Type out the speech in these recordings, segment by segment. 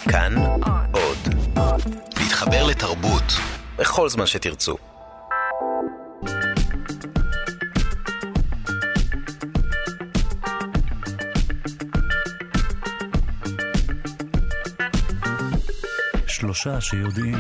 כאן עוד. להתחבר לתרבות בכל זמן שתרצו. שלושה שיודעים.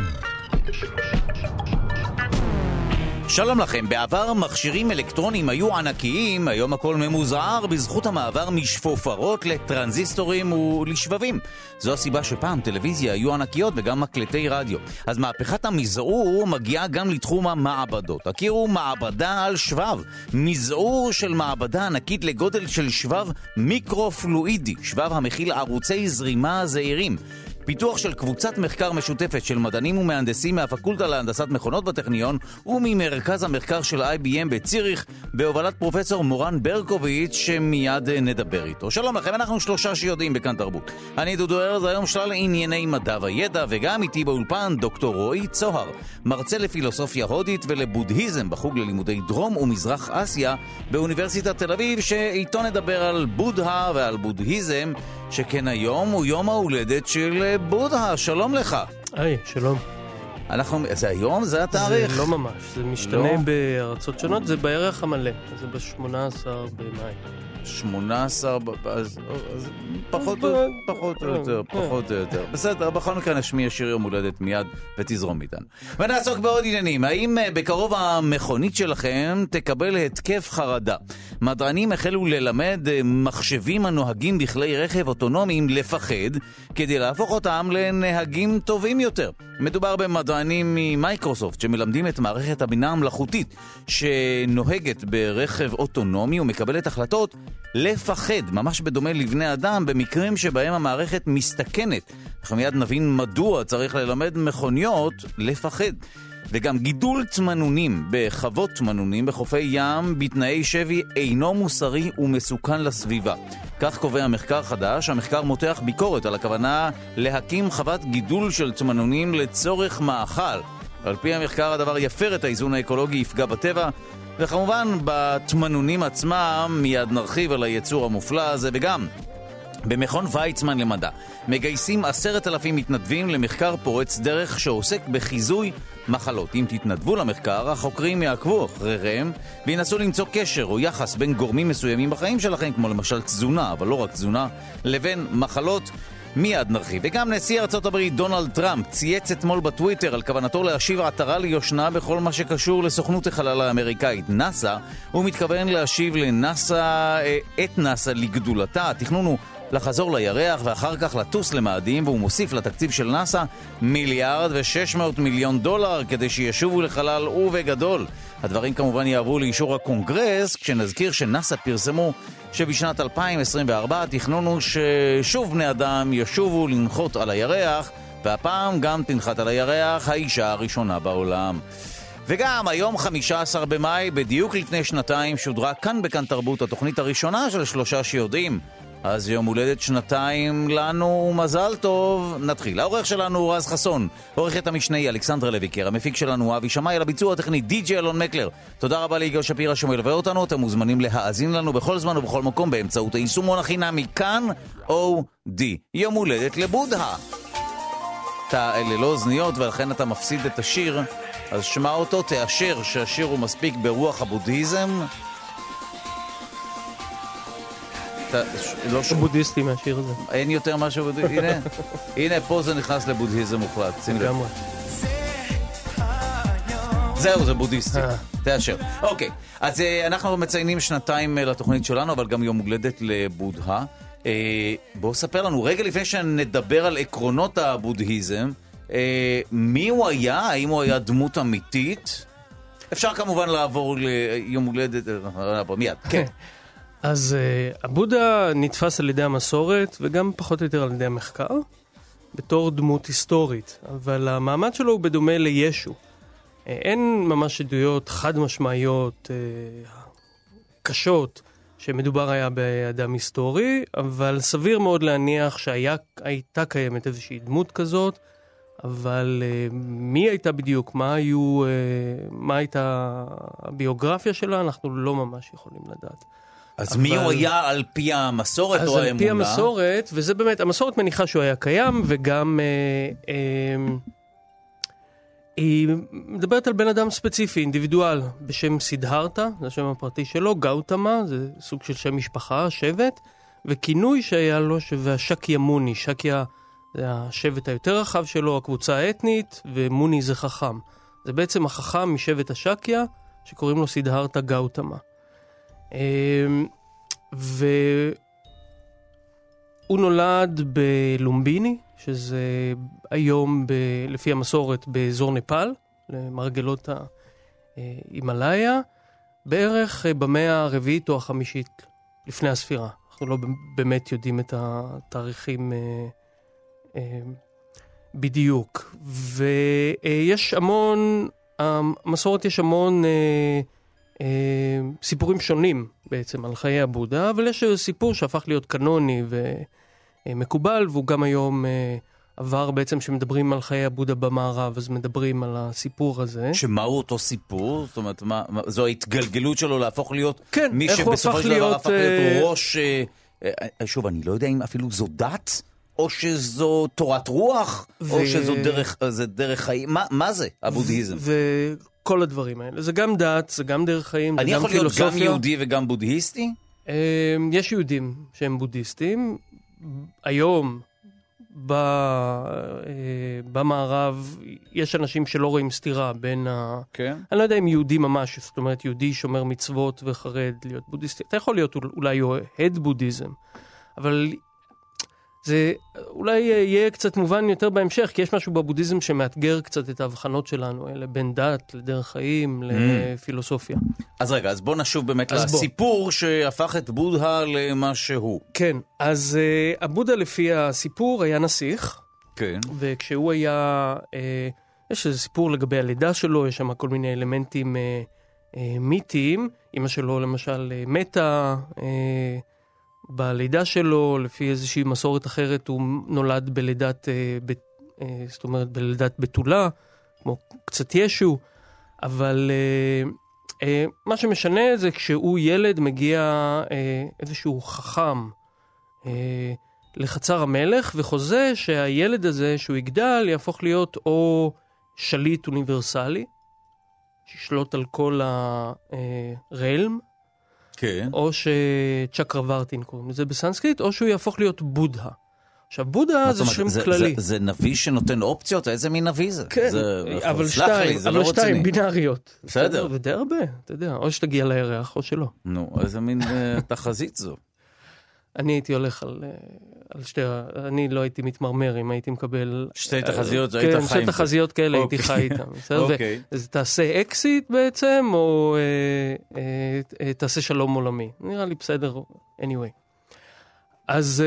שלום לכם, בעבר מכשירים אלקטרוניים היו ענקיים, היום הכל ממוזער בזכות המעבר משפופרות לטרנזיסטורים ולשבבים. זו הסיבה שפעם טלוויזיה היו ענקיות וגם מקלטי רדיו. אז מהפכת המזעור מגיעה גם לתחום המעבדות. הכירו מעבדה על שבב, מזעור של מעבדה ענקית לגודל של שבב מיקרופלואידי, שבב המכיל ערוצי זרימה זעירים. פיתוח של קבוצת מחקר משותפת של מדענים ומהנדסים מהפקולטה להנדסת מכונות בטכניון וממרכז המחקר של IBM בציריך בהובלת פרופסור מורן ברקוביץ' שמיד נדבר איתו. שלום לכם, אנחנו שלושה שיודעים בכאן תרבות. אני דודו ארז, היום שלל ענייני מדע וידע, וגם איתי באולפן דוקטור רועי צוהר, מרצה לפילוסופיה הודית ולבודהיזם בחוג ללימודי דרום ומזרח אסיה באוניברסיטת תל אביב, שאיתו נדבר על בודהה ועל בודהיזם, שכן היום הוא יום ההולדת של בודהה. שלום לך. היי, שלום. זה היום? זה התאריך? זה לא ממש, זה משתנה בארצות שונות, זה בערך המלא, זה ב-18 במאי. 18, אז פחות או יותר. בסדר, בכל מקרה נשמיע שיר יום הולדת מיד ותזרום איתנו. ונעסוק בעוד עניינים. האם בקרוב המכונית שלכם תקבל התקף חרדה? מדענים החלו ללמד מחשבים הנוהגים בכלי רכב אוטונומיים לפחד, כדי להפוך אותם לנהגים טובים יותר. מדובר במדענים ממייקרוסופט שמלמדים את מערכת הבינה המלאכותית שנוהגת ברכב אוטונומי ומקבלת החלטות לפחד, ממש בדומה לבני אדם, במקרים שבהם המערכת מסתכנת. אנחנו מיד נבין מדוע צריך ללמד מכוניות לפחד. וגם גידול צמנונים בחוות צמנונים בחופי ים בתנאי שבי אינו מוסרי ומסוכן לסביבה. כך קובע מחקר חדש. המחקר מותח ביקורת על הכוונה להקים חוות גידול של צמנונים לצורך מאכל. על פי המחקר הדבר יפר את האיזון האקולוגי, יפגע בטבע, וכמובן בתמנונים עצמם מיד נרחיב על היצור המופלא הזה. וגם במכון ויצמן למדע מגייסים 10,000 מתנדבים למחקר פורץ דרך שעוסק בחיזוי מחלות. אם תתנדבו למחקר, החוקרים יעקבו אחריכם וינסו למצוא קשר או יחס בין גורמים מסוימים בחיים שלכם, כמו למשל תזונה, אבל לא רק תזונה, לבין מחלות. מיד נרחיב. וגם נשיא ארצות הברית דונלד טראמפ צייץ אתמול בטוויטר על כוונתו להשיב עטרה ליושנה בכל מה שקשור לסוכנות החלל האמריקאית נאסא. הוא מתכוון להשיב את נאסא לגדולתה. התכנון הוא לחזור לירח ואחר כך לטוס למאדים, והוא מוסיף לתקציב של נאסא $1.6 מיליארד כדי שישובו לחלל ובגדול. הדברים כמובן יעברו לאישור הקונגרס, כשנזכיר שנאסא פרסמו שבשנת 2024 התכנון הוא ששוב בני אדם ישובו לנחות על הירח, והפעם גם תנחת על הירח האישה הראשונה בעולם. וגם היום 15 במאי, בדיוק לפני שנתיים, שודרה כאן בכאן תרבות התוכנית הראשונה של שלושה שיודעים. אז יום הולדת שנתיים לנו, מזל טוב. נתחיל. העורך שלנו הוא רז חסון, עורכת המשנה אלכסנדרה לויקר, המפיק שלנו אבי שמאי, על הביצוע הטכני די.ג'י אלון מקלר. תודה רבה ליגאל שפירא שמלווה אותנו. אתם מוזמנים להאזין לנו בכל זמן ובכל מקום באמצעות היישומון החינמי כאן אודי. יום הולדת לבודהה. אתה ללא אוזניות ולכן אתה מפסיד את השיר, אז שמע אותו, תאשר שהשיר הוא מספיק ברוח הבודהיזם. לא בודהיסטי מהשיר הזה. אין יותר משהו בודהיסטי. הנה פה זה נכנס לבודהיזם מוחלט. לגמרי. זהו, זה בודהיסטי. תאשר. אוקיי, אז אנחנו מציינים שנתיים לתוכנית שלנו, אבל גם יום הולדת לבודהה. בואו ספר לנו, רגע לפני שנדבר על עקרונות הבודהיזם, מי הוא היה? האם הוא היה דמות אמיתית? אפשר כמובן לעבור ליום הולדת מיד. כן. אז הבודה נתפס על ידי המסורת וגם פחות או יותר על ידי המחקר בתור דמות היסטורית, אבל המעמד שלו הוא בדומה לישו. אין ממש עדויות חד משמעיות קשות שמדובר היה באדם היסטורי, אבל סביר מאוד להניח שהייתה קיימת איזושהי דמות כזאת, אבל מי הייתה בדיוק, מה הייתה הביוגרפיה שלה, אנחנו לא ממש יכולים לדעת. אז מי הוא היה על פי המסורת או האמונה? אז על פי המסורת, וזה באמת, המסורת מניחה שהוא היה קיים, וגם היא מדברת על בן אדם ספציפי, אינדיבידואל, בשם סידהרתה, זה השם הפרטי שלו, גאוטמה, זה סוג של שם משפחה, שבט, וכינוי שהיה לו והשקיה מוני, שקיה זה השבט היותר רחב שלו, הקבוצה האתנית, ומוני זה חכם. זה בעצם החכם משבט השקיה, שקוראים לו סידהרתה גאוטמה. והוא נולד בלומביני, שזה היום לפי המסורת באזור נפאל, למרגלות ההימאליה, בערך במאה הרביעית או החמישית לפני הספירה. אנחנו לא באמת יודעים את התאריכים בדיוק. ויש המון, המסורת יש המון סיפורים שונים בעצם על חיי הבודה, אבל יש סיפור שהפך להיות קנוני ומקובל, והוא גם היום עבר בעצם שמדברים על חיי הבודה במערב, אז מדברים על הסיפור הזה. שמהו אותו סיפור? זאת אומרת, זו ההתגלגלות שלו להפוך להיות כן, מי שבסופו של דבר הפך להיות ראש... שוב, אני לא יודע אם אפילו זו דת, או שזו תורת רוח, או שזו דרך חיים. מה זה הבודהיזם? כל הדברים האלה. זה גם דת, זה גם דרך חיים, אני יכול להיות גם יהודי וגם בודהיסטי? יש יהודים שהם בודהיסטים. היום, במערב, יש אנשים שלא רואים סתירה בין אני לא יודע אם יהודי ממש, זאת אומרת, יהודי שומר מצוות וחרד להיות בודהיסטי. אתה יכול להיות אולי אוהד בודהיזם, אבל זה אולי יהיה קצת מובן יותר בהמשך, כי יש משהו בבודהיזם שמאתגר קצת את ההבחנות שלנו, אלה בין דת, לדרך חיים, לפילוסופיה. אז רגע, אז בוא נשוב באמת לסיפור שהפך את בודה למה שהוא. כן, אז הבודה לפי הסיפור היה נסיך, כן. וכשהוא היה, יש איזה סיפור לגבי הלידה שלו, יש שם כל מיני אלמנטים מיתיים, אמא שלו למשל מתה, בלידה שלו, לפי איזושהי מסורת אחרת, הוא נולד בלידת, זאת אומרת, בלידת בתולה, כמו קצת ישו, אבל מה שמשנה זה כשהוא ילד מגיע איזשהו חכם לחצר המלך, וחוזה שהילד הזה, שהוא יגדל, יהפוך להיות או שליט אוניברסלי, שישלוט על כל הרלם, כן. או שצ'קרוורטין קוראים לזה בסנסקריט, או שהוא יהפוך להיות בודה. עכשיו, בודה זה שם כללי. זה נביא שנותן אופציות? איזה מין נביא זה? כן, אבל שתיים בינאריות. בסדר. ודי הרבה, אתה יודע, או שתגיע לירח או שלא. נו, איזה מין תחזית זו? אני הייתי הולך על שתי, אני לא הייתי מתמרמר אם הייתי מקבל... שתי תחזיות, היית חיים. כן, שתי תחזיות כאלה הייתי חי איתם. אוקיי. אז תעשה אקסיט בעצם, או תעשה שלום עולמי. נראה לי בסדר, anyway. אז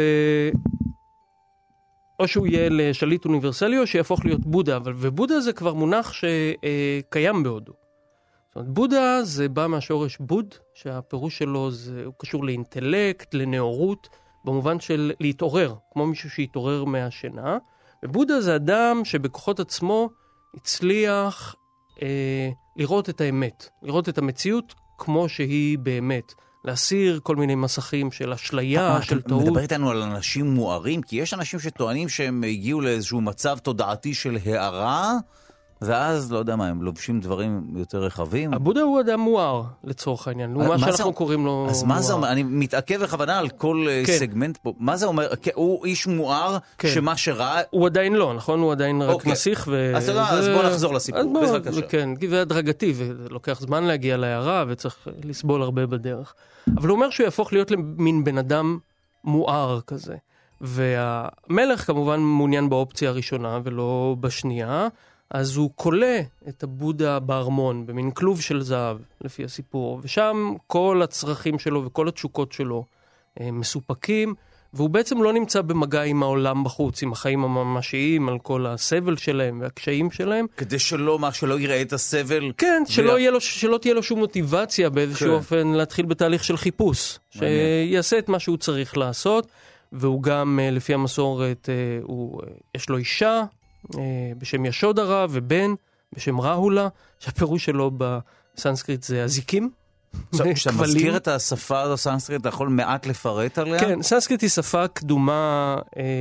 או שהוא יהיה לשליט אוניברסלי, או שיהפוך להיות בודה, ובודה זה כבר מונח שקיים בהודו. זאת אומרת, בודה זה בא מהשורש בוד, שהפירוש שלו הוא קשור לאינטלקט, לנאורות, במובן של להתעורר, כמו מישהו שהתעורר מהשינה. ובודה זה אדם שבכוחות עצמו הצליח לראות את האמת, לראות את המציאות כמו שהיא באמת. להסיר כל מיני מסכים של אשליה, של טעות. אתה מדבר איתנו על אנשים מוארים, כי יש אנשים שטוענים שהם הגיעו לאיזשהו מצב תודעתי של הערה, ואז, לא יודע מה, הם לובשים דברים יותר רחבים. הבודה הוא אדם מואר, לצורך העניין. מה שאנחנו קוראים לו... אז מה זה אומר? אני מתעכב בכוונה על כל סגמנט פה. מה זה אומר? הוא איש מואר שמה שראה... הוא עדיין לא, נכון? הוא עדיין רק נסיך. אז בוא נחזור לסיפור. כן, והדרגתי, ולוקח זמן להגיע להערה, וצריך לסבול הרבה בדרך. אבל הוא אומר שהוא יהפוך להיות למין בן אדם מואר כזה. והמלך כמובן מעוניין באופציה הראשונה ולא בשנייה, אז הוא קולה את הבודה בארמון, במין כלוב של זהב, לפי הסיפור, ושם כל הצרכים שלו וכל התשוקות שלו מסופקים, והוא בעצם לא נמצא במגע עם העולם בחוץ, עם החיים הממשיים, על כל הסבל שלהם והקשיים שלהם. כדי שלא יראה את הסבל. כן, שלא תהיה לו שום מוטיבציה באיזשהו אופן להתחיל בתהליך של חיפוש, שיעשה את מה שהוא צריך לעשות, והוא גם, לפי המסורת, יש לו אישה, בשם ישודרה, ובן בשם ראהולה, שהפירוש שלו בסנסקריט זה הזיקים, כשאתה מזכיר את השפה הזו, סנסקריט, אתה יכול מעט לפרט עליה? כן, סנסקריט היא שפה קדומה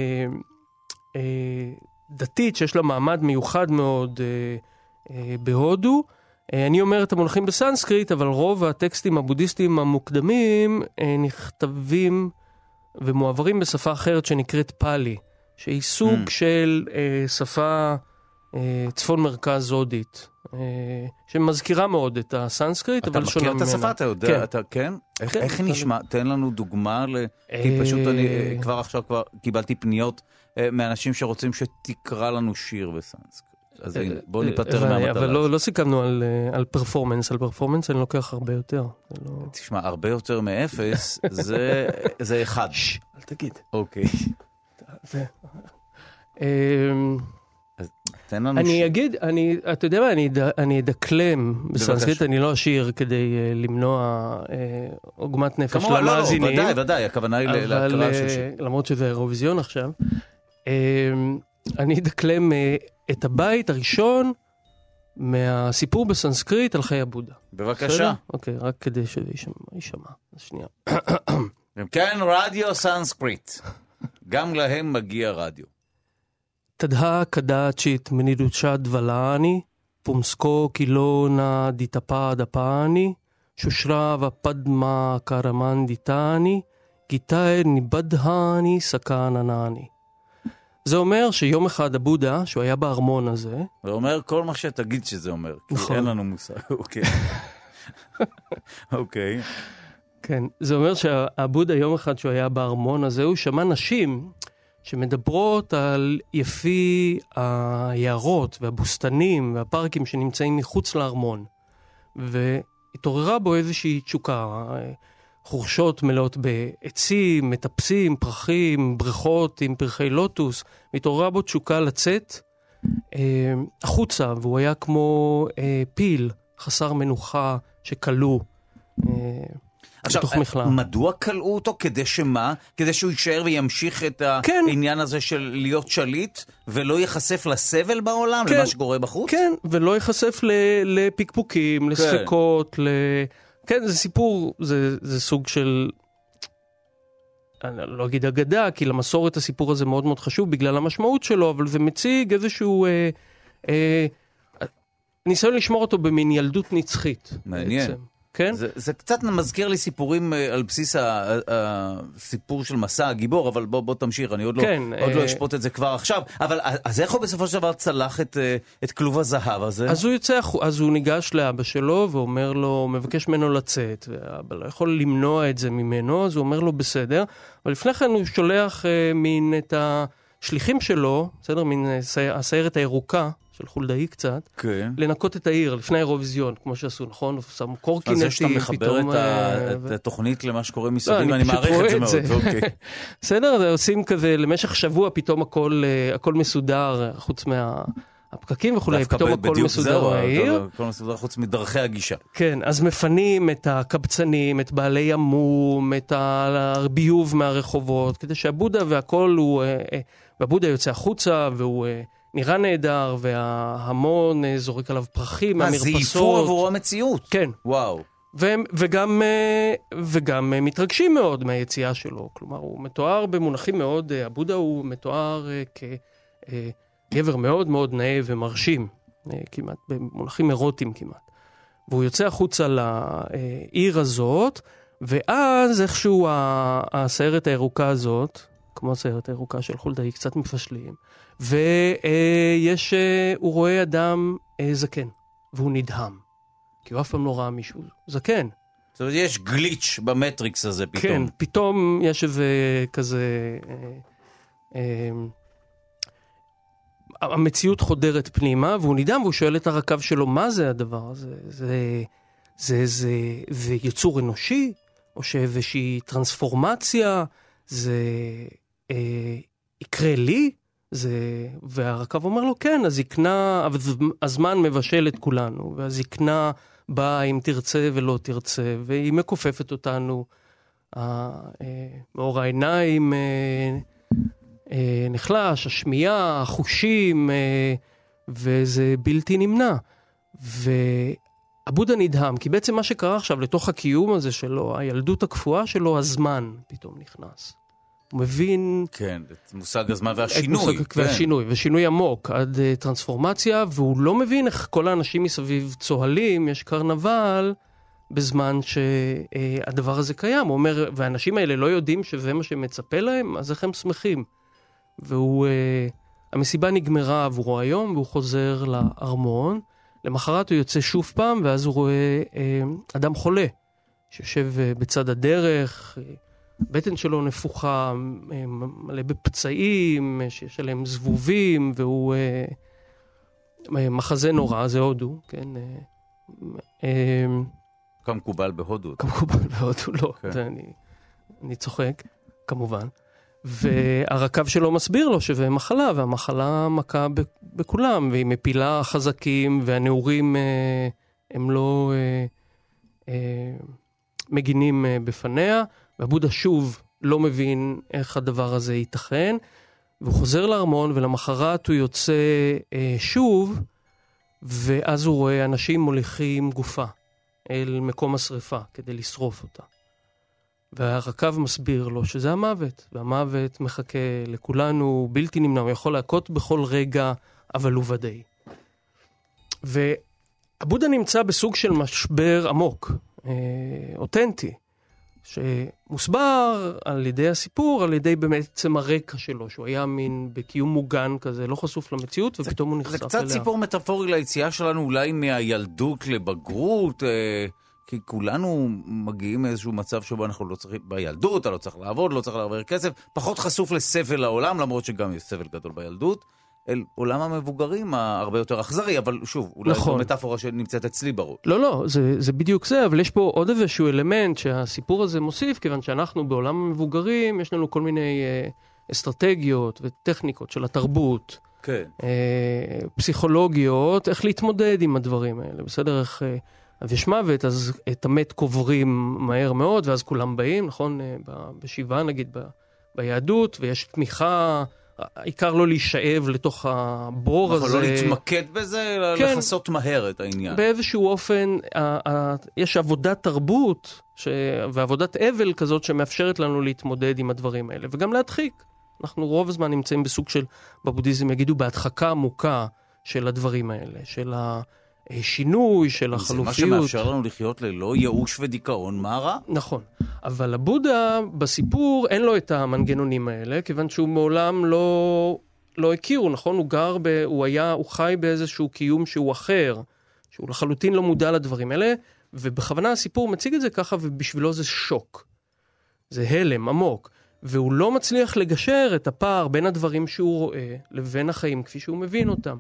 דתית, שיש לה מעמד מיוחד מאוד בהודו. אני אומר את המונחים בסנסקריט, אבל רוב הטקסטים הבודהיסטיים המוקדמים נכתבים ומועברים בשפה אחרת שנקראת פאלי, שהיא סוג של שפה צפון מרכז הודית, שמזכירה מאוד את הסנסקריט, אבל שונה ממנה. אתה מכיר את השפה, אתה יודע, אתה כן? איך היא נשמע? תן לנו דוגמה, כי פשוט אני כבר עכשיו קיבלתי פניות מאנשים שרוצים שתקרא לנו שיר בסנסקריט. אז בואו ניפטר מהמטרה. אבל לא סיכמנו על פרפורמנס, על פרפורמנס אני לוקח הרבה יותר. תשמע, הרבה יותר מאפס, זה אחד. אל תגיד. אוקיי. אני אגיד, אתה יודע מה, אני אדקלם בסנסקריט, אני לא אשיר כדי למנוע עוגמת נפש למאזינים. לא, ודאי, הכוונה היא להקראה של שיר. למרות שזה אירוויזיון עכשיו. אני אדקלם את הבית הראשון מהסיפור בסנסקריט על חיי הבודה. בבקשה. אוקיי, רק כדי שזה יישמע. שנייה. כן, רדיו סנסקריט. גם להם מגיע רדיו. תדהה קדאצ'ית מנידוצ'ה דבלני, פומסקו קילונה דיטפה דפני, שושרה ופדמה קרמן דיטני, גיטאי ניבדהני סקננני. זה אומר שיום אחד הבודה, שהוא היה בארמון הזה... זה אומר כל מה שתגיד שזה אומר, נכון. כי אין לנו מושג. אוקיי. אוקיי. כן, זה אומר שהבודה יום אחד שהוא היה בארמון הזה, הוא שמע נשים שמדברות על יפי היערות והבוסתנים והפארקים שנמצאים מחוץ לארמון. והתעוררה בו איזושהי תשוקה, חורשות מלאות בעצים, מטפסים, פרחים, בריכות עם פרחי לוטוס, והתעוררה בו תשוקה לצאת החוצה, והוא היה כמו פיל חסר מנוחה שקלו עכשיו, מדוע קלעו אותו? כדי שמה? כדי שהוא יישאר וימשיך את העניין הזה של להיות שליט, ולא ייחשף לסבל בעולם, למה שקורה בחוץ? כן, ולא ייחשף לפקפוקים, לספקות, כן, זה סיפור, זה סוג של, אני לא אגיד אגדה, כי למסורת הסיפור הזה מאוד מאוד חשוב בגלל המשמעות שלו, אבל זה מציג איזשהו ניסיון לשמור אותו במין ילדות נצחית. מעניין. בעצם. כן? זה קצת מזכיר לי סיפורים על בסיס הסיפור של מסע הגיבור, אבל בוא תמשיך, אני עוד לא אשפוט את זה כבר עכשיו. אבל אז איך הוא בסופו של דבר צלח את כלוב הזהב הזה? אז הוא ניגש לאבא שלו ואומר לו, מבקש ממנו לצאת, ואבא לא יכול למנוע את זה ממנו, אז הוא אומר לו בסדר, אבל לפני כן הוא שולח מין את השליחים שלו, בסדר, מין הסיירת הירוקה, של חולדאי קצת, כן. לנקות את העיר לפני האירוויזיון, כמו שעשו, נכון? שם קורקינטים. אז זה שאתה מחבר את התוכנית למה שקורה מסביב, אני מעריך את זה מאוד. אוקיי. בסדר, עושים כזה, למשך שבוע פתאום הכל מסודר, חוץ מהפקקים וכולי, פתאום הכל מסודר מהעיר. הכל מסודר חוץ מדרכי הגישה. כן, אז מפנים את הקבצנים, את בעלי המום, את הביוב מהרחובות, כדי שהבודה והכל הוא, והבודה יוצא החוצה והוא נראה נהדר, וההמון זורק עליו פרחים מהמרפסות. אז זה איפור עבור המציאות. כן. וואו. וגם מתרגשים מאוד מהיציאה שלו. כלומר, הוא מתואר במונחים מאוד, הבודה הוא מתואר כגבר מאוד מאוד נאה ומרשים, כמעט, במונחים אירוטיים כמעט. והוא יוצא החוצה לעיר הזאת, ואז איכשהו הסיירת הירוקה הזאת, כמו הסיירת הירוקה של חולדאי, קצת מפשלים, הוא רואה אדם זקן, והוא נדהם, כי הוא אף פעם לא ראה מישהו זקן. זאת אומרת, יש גליץ' במטריקס הזה פתאום. כן, פתאום יש איזה כזה, המציאות חודרת פנימה, והוא נדהם, והוא שואל את הרכב שלו, מה זה הדבר הזה? זה יצור אנושי, או שאיזושהי טרנספורמציה, זה יקרה לי? והרכב אומר לו, כן, הזמן מבשל את כולנו, והזקנה באה אם תרצה ולא תרצה, והיא מקופפת אותנו, מאור העיניים נחלש, השמיעה, החושים, וזה בלתי נמנע. הבודה נדהם, כי בעצם מה שקרה עכשיו לתוך הקיום הזה שלו, הילדות הקפואה שלו, הזמן פתאום נכנס. הוא מבין... כן, את מושג הזמן והשינוי. כן. והשינוי, ושינוי עמוק עד טרנספורמציה, והוא לא מבין איך כל האנשים מסביב צוהלים, יש קרנבל, בזמן שהדבר הזה קיים. הוא אומר, והאנשים האלה לא יודעים שזה מה שמצפה להם, אז איך הם שמחים? המסיבה נגמרה עבורו היום, והוא חוזר לארמון. למחרת הוא יוצא שוב פעם, ואז הוא רואה אדם חולה, שיושב בצד הדרך, בטן שלו נפוחה, מלא בפצעים, שיש עליהם זבובים, והוא מחזה נורא, זה הודו, כן? כמקובל בהודו. כמקובל בהודו, לא. אני צוחק, כמובן. והרקב שלו מסביר לו שזה מחלה, והמחלה מכה בכולם, והיא מפילה חזקים, והנעורים הם לא מגינים בפניה, והבודה שוב לא מבין איך הדבר הזה ייתכן, והוא חוזר לארמון, ולמחרת הוא יוצא שוב, ואז הוא רואה אנשים מוליכים גופה אל מקום השריפה, כדי לשרוף אותה. והרקב מסביר לו שזה המוות, והמוות מחכה לכולנו, בלתי נמנע, הוא יכול להכות בכל רגע, אבל הוא ודאי. והבודה נמצא בסוג של משבר עמוק, אותנטי, שמוסבר על ידי הסיפור, על ידי בעצם הרקע שלו, שהוא היה מין בקיום מוגן כזה, לא חשוף למציאות, ופתאום הוא נחשף אליה. זה קצת סיפור מטאפורי ליציאה שלנו, אולי מהילדות לבגרות, כי כולנו מגיעים מאיזשהו מצב שבו אנחנו לא צריכים, בילדות, אתה לא צריך לעבוד, לא צריך להעביר כסף, פחות חשוף לסבל העולם, למרות שגם יש סבל גדול בילדות, אל עולם המבוגרים הרבה יותר אכזרי, אבל שוב, אולי זו מטאפורה שנמצאת אצלי בראש. לא, זה בדיוק זה, אבל יש פה עוד איזשהו אלמנט שהסיפור הזה מוסיף, כיוון שאנחנו בעולם המבוגרים, יש לנו כל מיני אסטרטגיות וטכניקות של התרבות, כן. פסיכולוגיות, איך להתמודד עם הדברים האלה, בסדר? איך... אז יש מוות, אז את המת קוברים מהר מאוד, ואז כולם באים, נכון? בשבעה נגיד, ביהדות, ויש תמיכה, העיקר לא להישאב לתוך הבור הזה. אנחנו לא להתמקד בזה, אלא כן, לחסות מהר את העניין. באיזשהו אופן, יש עבודת תרבות, ועבודת אבל כזאת, שמאפשרת לנו להתמודד עם הדברים האלה, וגם להדחיק. אנחנו רוב הזמן נמצאים בסוג של, בבודהיזם יגידו, בהדחקה עמוקה של הדברים האלה, של שינוי, של החלופיות. זה מה שמאפשר לנו לחיות ללא ייאוש ודיכאון, מה רע? נכון. אבל הבודה בסיפור אין לו את המנגנונים האלה, כיוון שהוא מעולם לא הכירו, נכון? הוא חי באיזשהו קיום שהוא אחר, שהוא לחלוטין לא מודע לדברים האלה, ובכוונה הסיפור מציג את זה ככה, ובשבילו זה שוק. זה הלם עמוק. והוא לא מצליח לגשר את הפער בין הדברים שהוא רואה, לבין החיים כפי שהוא מבין אותם.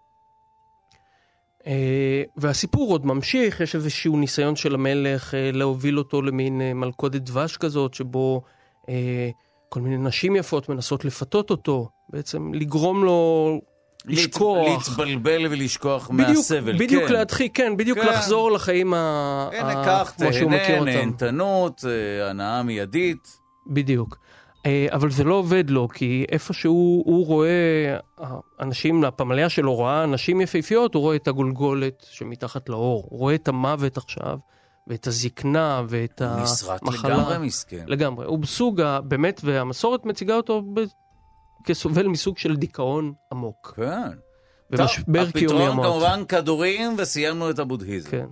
והסיפור עוד ממשיך, יש איזשהו ניסיון של המלך להוביל אותו למין מלכודת דבש כזאת, שבו כל מיני נשים יפות מנסות לפתות אותו, בעצם לגרום לו לשכוח. להתבלבל ולשכוח מהסבל. בדיוק להדחיק, כן, בדיוק לחזור לחיים כמו שהוא מכיר אותם. נהנתנות, הנאה מיידית. בדיוק. אבל זה לא עובד לו, כי איפשהו הוא רואה, אנשים, הפמליה שלו רואה אנשים יפהפיות, הוא רואה את הגולגולת שמתחת לאור, הוא רואה את המוות עכשיו, ואת הזקנה, ואת המחלה. מסרת לגמרי מסכן. לגמרי. הוא בסוג, באמת, והמסורת מציגה אותו כסובל מסוג של דיכאון עמוק. כן. ומשבר קיומי עמוק. הפתרון כמובן כדורים, וסיימנו את הבודהיזם. כן.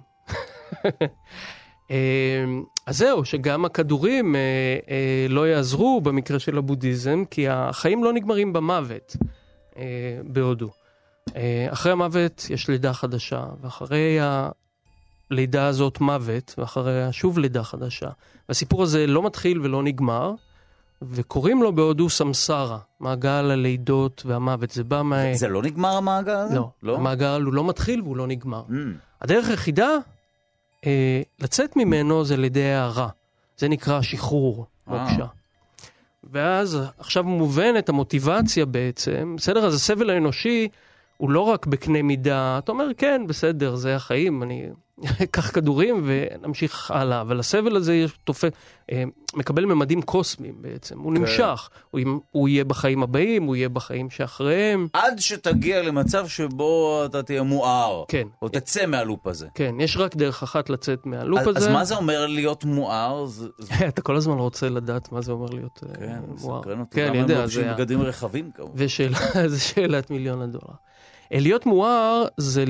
אז זהו, שגם הכדורים לא יעזרו במקרה של הבודהיזם, כי החיים לא נגמרים במוות בהודו. אחרי המוות יש לידה חדשה, ואחרי הלידה הזאת מוות, ואחרי שוב לידה חדשה. והסיפור הזה לא מתחיל ולא נגמר, וקוראים לו בהודו סמסרה, מעגל הלידות והמוות. זה בא זה לא נגמר המעגל הזה? לא, המעגל הוא לא מתחיל והוא לא נגמר. הדרך היחידה לצאת ממנו זה לידי הערה. זה נקרא שחרור, מוקשה. ואז עכשיו מובנת המוטיבציה בעצם, בסדר? אז הסבל האנושי הוא לא רק בקנה מידה, אתה אומר, כן, בסדר, זה החיים, אני קח כדורים ונמשיך הלאה. אבל הסבל הזה מקבל ממדים קוסמיים בעצם. הוא נמשך. הוא יהיה בחיים הבאים, הוא יהיה בחיים שאחריהם. עד שתגיע למצב שבו אתה תהיה מואר. כן. או תצא מהלופ הזה. כן, יש רק דרך אחת לצאת מהלופ הזה. אז מה זה אומר להיות מואר? אתה כל הזמן רוצה לדעת מה זה אומר להיות מואר. סקרן אותי. כן, אני יודע. זה בגדים רחבים כמובן. וזו שאלת $1,000,000. להיות מואר זה...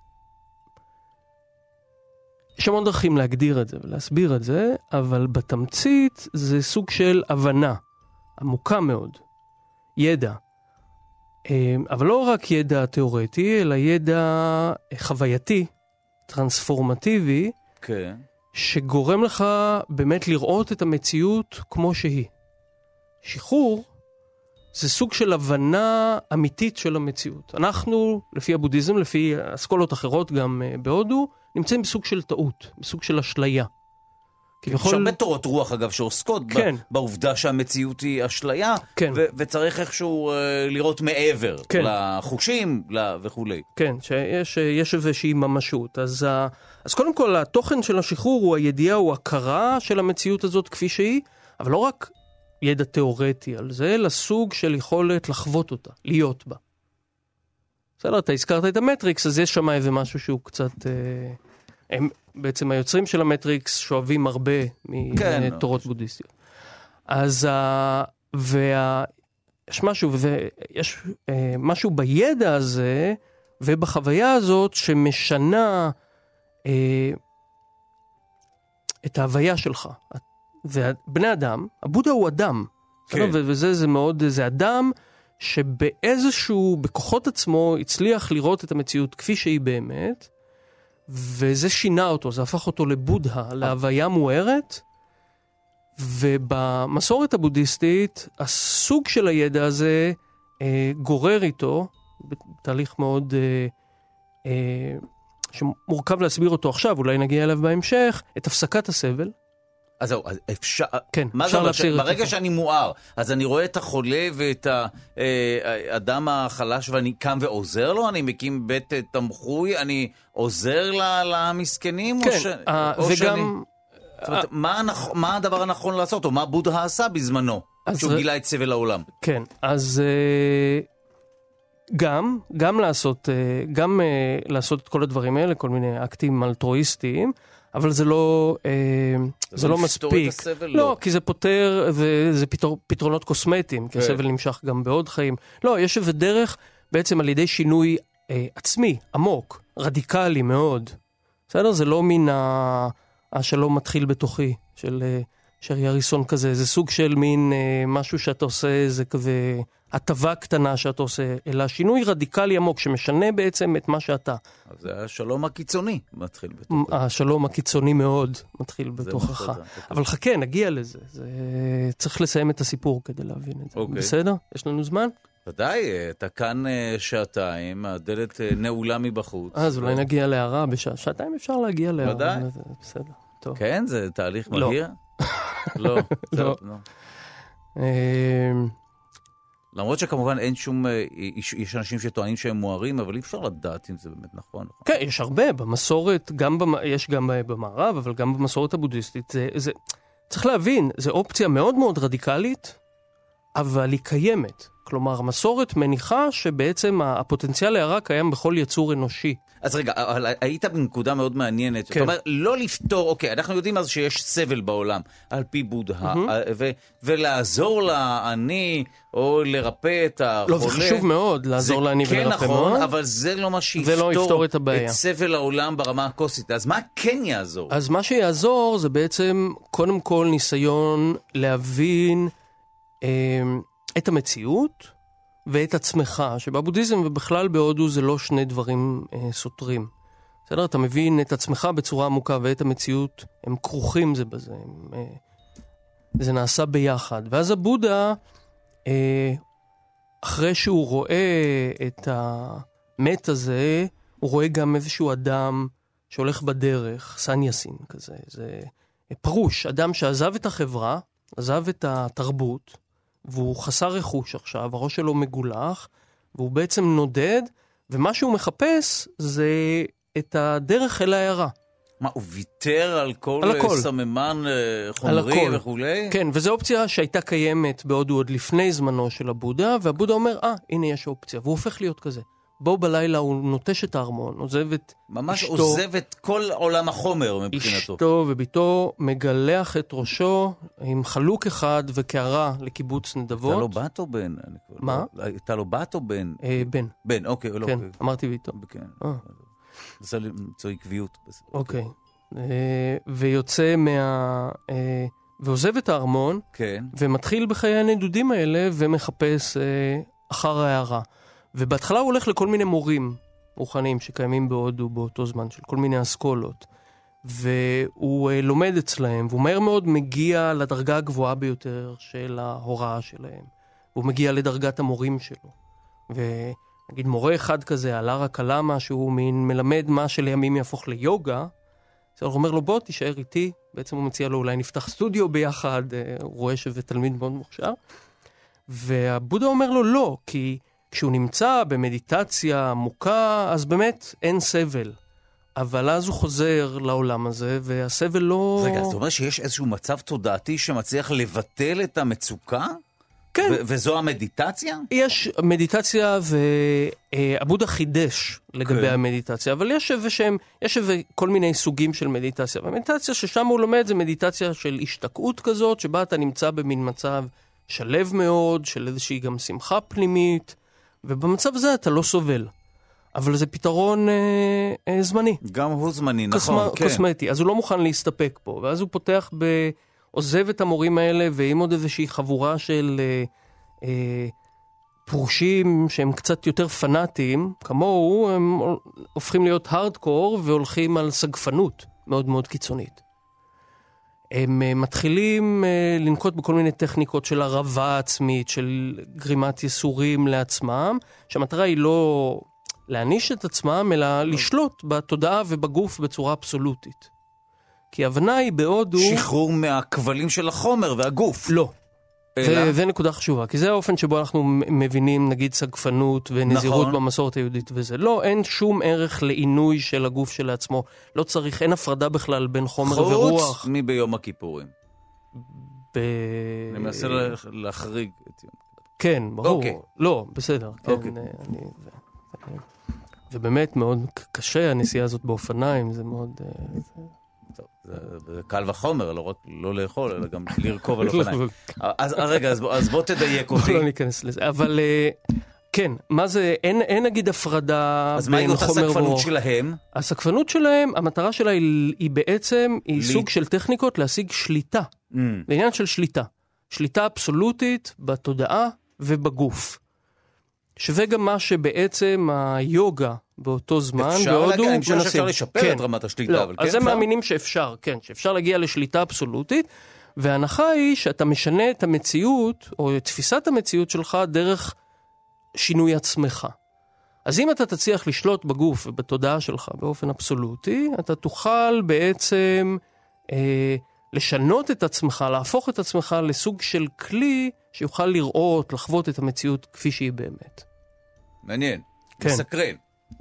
יש המון דרכים להגדיר את זה ולהסביר את זה, אבל בתמצית זה סוג של הבנה, עמוקה מאוד, ידע. אבל לא רק ידע תיאורטי, אלא ידע חווייתי, טרנספורמטיבי, כן. שגורם לך באמת לראות את המציאות כמו שהיא. שחרור זה סוג של הבנה אמיתית של המציאות. אנחנו, לפי הבודהיזם, לפי אסכולות אחרות גם בהודו, נמצאים בסוג של טעות, בסוג של אשליה. יש הרבה תורות רוח, אגב, שעוסקות בעובדה שהמציאות היא אשליה, וצריך איכשהו לראות מעבר לחושים וכו'. כן, שיש איזושהי ממשות. אז קודם כל, התוכן של השחרור הוא הידיעה, הוא הכרה של המציאות הזאת כפי שהיא, אבל לא רק ידע תיאורטי על זה, אלא סוג של יכולת לחוות אותה, להיות בה. בסדר, אתה הזכרת את המטריקס, אז יש שם איזה משהו שהוא קצת... הם בעצם היוצרים של המטריקס שואבים הרבה מתורות בודהיסטיות. אז יש משהו בידע הזה ובחוויה הזאת שמשנה את ההוויה שלך. ובני אדם, הבודה הוא אדם. כן. וזה מאוד, זה אדם שבאיזשהו, בכוחות עצמו, הצליח לראות את המציאות כפי שהיא באמת, וזה שינה אותו, זה הפך אותו לבודה, להוויה מוארת, ובמסורת הבודהיסטית, הסוג של הידע הזה גורר איתו, בתהליך מאוד שמורכב להסביר אותו עכשיו, אולי נגיע אליו בהמשך, את הפסקת הסבל. אז זהו, אפשר... כן, מה זה אומר? ברגע שאני מואר, אז אני רואה את החולה ואת האדם החלש ואני קם ועוזר לו? אני מקים בית תמחוי? אני עוזר למסכנים? כן, וגם... זאת אומרת, מה הדבר הנכון לעשות? או מה בודה עשה בזמנו? שהוא גילה את סבל העולם. כן, אז... גם לעשות את כל הדברים האלה, כל מיני אקטים אלטרואיסטיים, אבל זה לא מספיק. לא, כי זה פותר, וזה פתרונות קוסמטיים, כי הסבל נמשך גם בעוד חיים. לא, יש איזה דרך בעצם על ידי שינוי עצמי, עמוק, רדיקלי מאוד. בסדר? זה לא מן השלום מתחיל בתוכי, של שרי אריסון כזה. זה סוג של מין משהו שאתה עושה, זה כזה הטבה קטנה שאתה עושה, אלא שינוי רדיקלי עמוק שמשנה בעצם את מה שאתה. אז זה השלום הקיצוני מתחיל בתוכך. השלום הקיצוני מאוד מתחיל בתוכך. אבל חכה, נגיע לזה. צריך לסיים את הסיפור כדי להבין את זה. בסדר? יש לנו זמן? ודאי, אתה כאן שעתיים, הדלת נעולה מבחוץ. אז אולי נגיע להערה שעתיים אפשר להגיע להערה. ודאי. בסדר, טוב. כן, זה תהליך מהיר? לא. לא. למרות שכמובן אין שום, יש אנשים שטוענים שהם מוארים, אבל אי אפשר לדעת אם זה באמת נכון. כן, יש הרבה במסורת, יש גם במערב, אבל גם במסורת הבודהיסטית. צריך להבין, זו אופציה מאוד מאוד רדיקלית, אבל היא קיימת. כלומר, המסורת מניחה שבעצם הפוטנציאל להרע קיים בכל יצור אנושי. אז רגע, היית בנקודה מאוד מעניינת. זאת אומרת, לא לפתור, אוקיי, אנחנו יודעים אז שיש סבל בעולם, על פי בודה, ולעזור לעני, או לרפא את החולה. לא, זה חשוב מאוד, לעזור לעני ולרפא מאוד. זה כן נכון, אבל זה לא מה שיפתור את סבל העולם ברמה הקוסית. אז מה כן יעזור? אז מה שיעזור זה בעצם, קודם כל, ניסיון להבין את המציאות ואת עצמך, שבבודהיזם ובכלל בהודו זה לא שני דברים סותרים. בסדר? אתה מבין את עצמך בצורה עמוקה ואת המציאות, הם כרוכים זה בזה. זה נעשה ביחד. ואז הבודה, אחרי שהוא רואה את המת הזה, הוא רואה גם איזשהו אדם שהולך בדרך, סניאסין כזה. זה פרוש, אדם שעזב את החברה, עזב את התרבות, והוא חסר רכוש עכשיו, הראש שלו מגולח, והוא בעצם נודד, ומה שהוא מחפש זה את הדרך אל העיירה. מה, הוא ויתר על כל סממן חומרי וכולי? כן, וזו אופציה שהייתה קיימת בהודו עוד לפני זמנו של הבודה, והבודה אומר, הנה יש אופציה, והוא הופך להיות כזה. בו בלילה הוא נוטש את הארמון, עוזב את ממש אשתו, עוזב את כל עולם החומר מבחינתו. אשתו וביתו מגלח את ראשו עם חלוק אחד וקערה לקיבוץ נדבות. הייתה לו בת או בן? מה? הייתה לו בת או בן? בן. בן, אוקיי. כן, אמרתי ביתו. כן. זה למצוא עקביות. אוקיי. ויוצא ועוזב את הארמון, כן. ומתחיל בחיי הנדודים האלה ומחפש אחר הערה. ובהתחלה הוא הולך לכל מיני מורים רוחניים שקיימים בהודו באותו זמן, של כל מיני אסכולות. והוא לומד אצלהם, והוא מהר מאוד מגיע לדרגה הגבוהה ביותר של ההוראה שלהם. הוא מגיע לדרגת המורים שלו. ונגיד מורה אחד כזה, אלארה קלאמה, שהוא מלמד מה שלימים יהפוך ליוגה, אז הוא אומר לו, בוא תישאר איתי. בעצם הוא מציע לו, אולי נפתח סטודיו ביחד, הוא רואה שזה תלמיד מאוד מוכשר. והבודה אומר לו, לא, כי כשהוא נמצא במדיטציה עמוקה, אז באמת אין סבל. אבל אז הוא חוזר לעולם הזה, והסבל לא... רגע, זאת אומרת שיש איזשהו מצב תודעתי שמצליח לבטל את המצוקה? כן. וזו המדיטציה? יש מדיטציה, והבודה חידש לגבי המדיטציה, אבל יש כל מיני סוגים של מדיטציה. והמדיטציה ששם הוא לומד זה מדיטציה של השתקעות כזאת, שבה אתה נמצא במין מצב שלב מאוד, של איזושהי גם שמחה פנימית, ובמצב הזה אתה לא סובל. אבל זה פתרון זמני. גם הוא זמני, נכון. כן. קוסמטי. אז הוא לא מוכן להסתפק פה. ואז הוא פותח עוזב את המורים האלה, ועם עוד איזושהי חבורה של פרושים שהם קצת יותר פנאטיים, כמוהו, הם הופכים להיות הארדקור, והולכים על סגפנות מאוד מאוד קיצונית. הם מתחילים לנקוט בכל מיני טכניקות של הרעבה עצמית, של גרימת יסורים לעצמם, שהמטרה היא לא להעניש את עצמם, אלא לשלוט בתודעה ובגוף בצורה אבסולוטית. כי ההבנה היא בהודו... שחרור מהכבלים של החומר והגוף. לא. זה נקודה חשובה, כי זה האופן שבו אנחנו מבינים, נגיד, סגפנות ונזירות במסורת היהודית וזה. לא, אין שום ערך לעינוי של הגוף של עצמו. לא צריך, אין הפרדה בכלל בין חומר ורוח. חוץ מביום הכיפורים. אני מנסה להחריג את יום. כן, ברור. לא, בסדר. ובאמת מאוד קשה הנסיעה הזאת באופניים, זה מאוד... זה קל וחומר, לא רק לא לאכול, אלא גם לרכוב על אופניים. אז רגע, אז בוא תדייק אותי. לא ניכנס לזה, אבל כן, מה זה, אין נגיד הפרדה אז מה היא אותה סגפנות שלהם? הסגפנות שלהם, המטרה שלה היא בעצם, היא סוג של טכניקות להשיג שליטה. לעניין של שליטה. שליטה אבסולוטית בתודעה ובגוף. שווה גם מה שבעצם היוגה באותו זמן, בהודו, אני חושב שאפשר לשפר את רמת השליטה. לא, אז הם מאמינים שאפשר, כן, שאפשר להגיע לשליטה אבסולוטית, וההנחה היא שאתה משנה את המציאות, או את תפיסת המציאות שלך, דרך שינוי עצמך. אז אם אתה תצליח לשלוט בגוף ובתודעה שלך באופן אבסולוטי, אתה תוכל בעצם לשנות את עצמך, להפוך את עצמך לסוג של כלי שיוכל לראות, לחוות את המציאות כפי שהיא באמת. מעניין, מסקרן.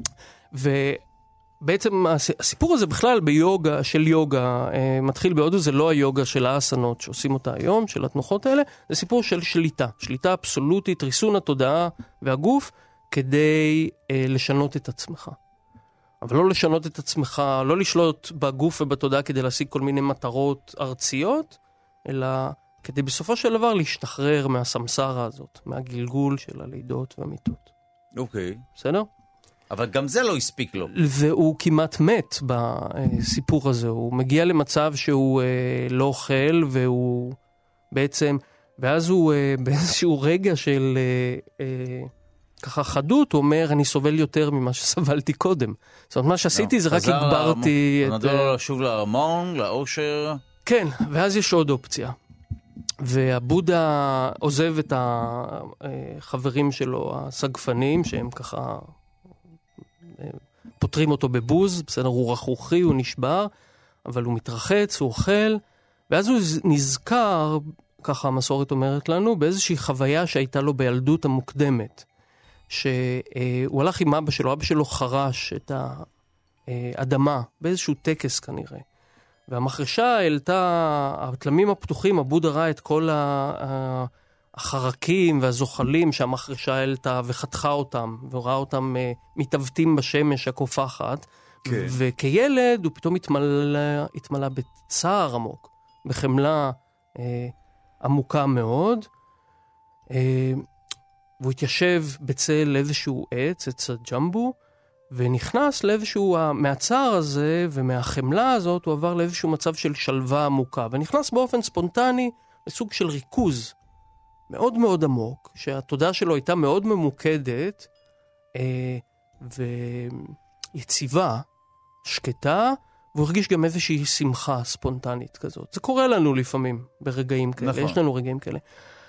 ובעצם הסיפור הזה בכלל ביוגה, של יוגה, מתחיל בהודו, זה לא היוגה של האסנות שעושים אותה היום, של התנוחות האלה, זה סיפור של שליטה, שליטה אבסולוטית, ריסון התודעה והגוף, כדי לשנות את עצמך. אבל לא לשנות את עצמך, לא לשלוט בגוף ובתודעה כדי להשיג כל מיני מטרות ארציות, אלא כדי בסופו של דבר להשתחרר מהסמסרה הזאת, מהגלגול של הלידות והמיתות. אוקיי. בסדר? אבל גם זה לא הספיק לו. והוא כמעט מת בסיפור הזה. הוא מגיע למצב שהוא לא אוכל, והוא בעצם, ואז הוא באיזשהו רגע של ככה חדות, הוא אומר, אני סובל יותר ממה שסבלתי קודם. זאת אומרת, מה שעשיתי זה רק הגברתי... נדע לו לשוב לארמון, לאושר. כן, ואז יש עוד אופציה. והבודה עוזב את החברים שלו, הסגפנים, שהם ככה פותרים אותו בבוז, בסדר, הוא רכרוכי, הוא נשבר, אבל הוא מתרחץ, הוא אוכל, ואז הוא נזכר, ככה המסורת אומרת לנו, באיזושהי חוויה שהייתה לו בילדות המוקדמת, שהוא הלך עם אבא שלו חרש את אדמה, באיזשהו טקס כנראה. והמחרשה העלתה, התלמים הפתוחים, הבודה ראה את כל החרקים והזוחלים שהמחרשה העלתה וחתכה אותם, וראה אותם מתעוותים בשמש הקופחת, כן. וכילד הוא פתאום התמלא בצער עמוק, בחמלה עמוקה מאוד, והוא התיישב בצל איזשהו עץ, עץ הג'מבו, ונכנס לאיזשהו, מהצער הזה ומהחמלה הזאת, הוא עבר לאיזשהו מצב של שלווה עמוקה, ונכנס באופן ספונטני לסוג של ריכוז מאוד מאוד עמוק, שהתודעה שלו הייתה מאוד ממוקדת, ויציבה, שקטה, והוא הרגיש גם איזושהי שמחה ספונטנית כזאת. זה קורה לנו לפעמים ברגעים כאלה, נכון. יש לנו רגעים כאלה.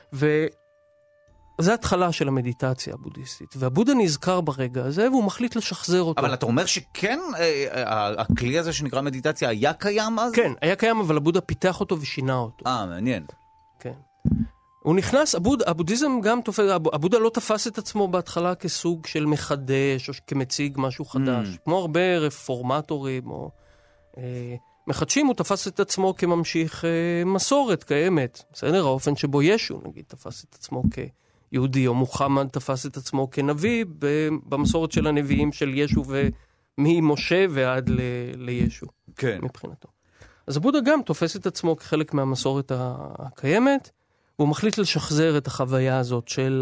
זה התחלה של המדיטציה הבודהיסטית, והבודה נזכר ברגע הזה, והוא מחליט לשחזר אותו. אבל אתה אומר שכן, הכלי הזה שנקרא מדיטציה היה קיים אז? כן, היה קיים, אבל הבודה פיתח אותו ושינה אותו. מעניין. כן. הוא נכנס, הבודהיזם גם תופס, הבודה לא תפס את עצמו בהתחלה כסוג של מחדש, או כמציג משהו חדש. כמו הרבה רפורמטורים, או מחדשים, הוא תפס את עצמו כממשיך מסורת קיימת. בסדר, האופן שבו ישו, נגיד, תפס את עצמו כיהודי, או מוחמד תפס את עצמו כנביא, במסורת של הנביאים של ישו, וממשה ועד לישו. כן. מבחינתו. אז הבודה גם תופס את עצמו כחלק מהמסורת הקיימת, והוא מחליט לשחזר את החוויה הזאת של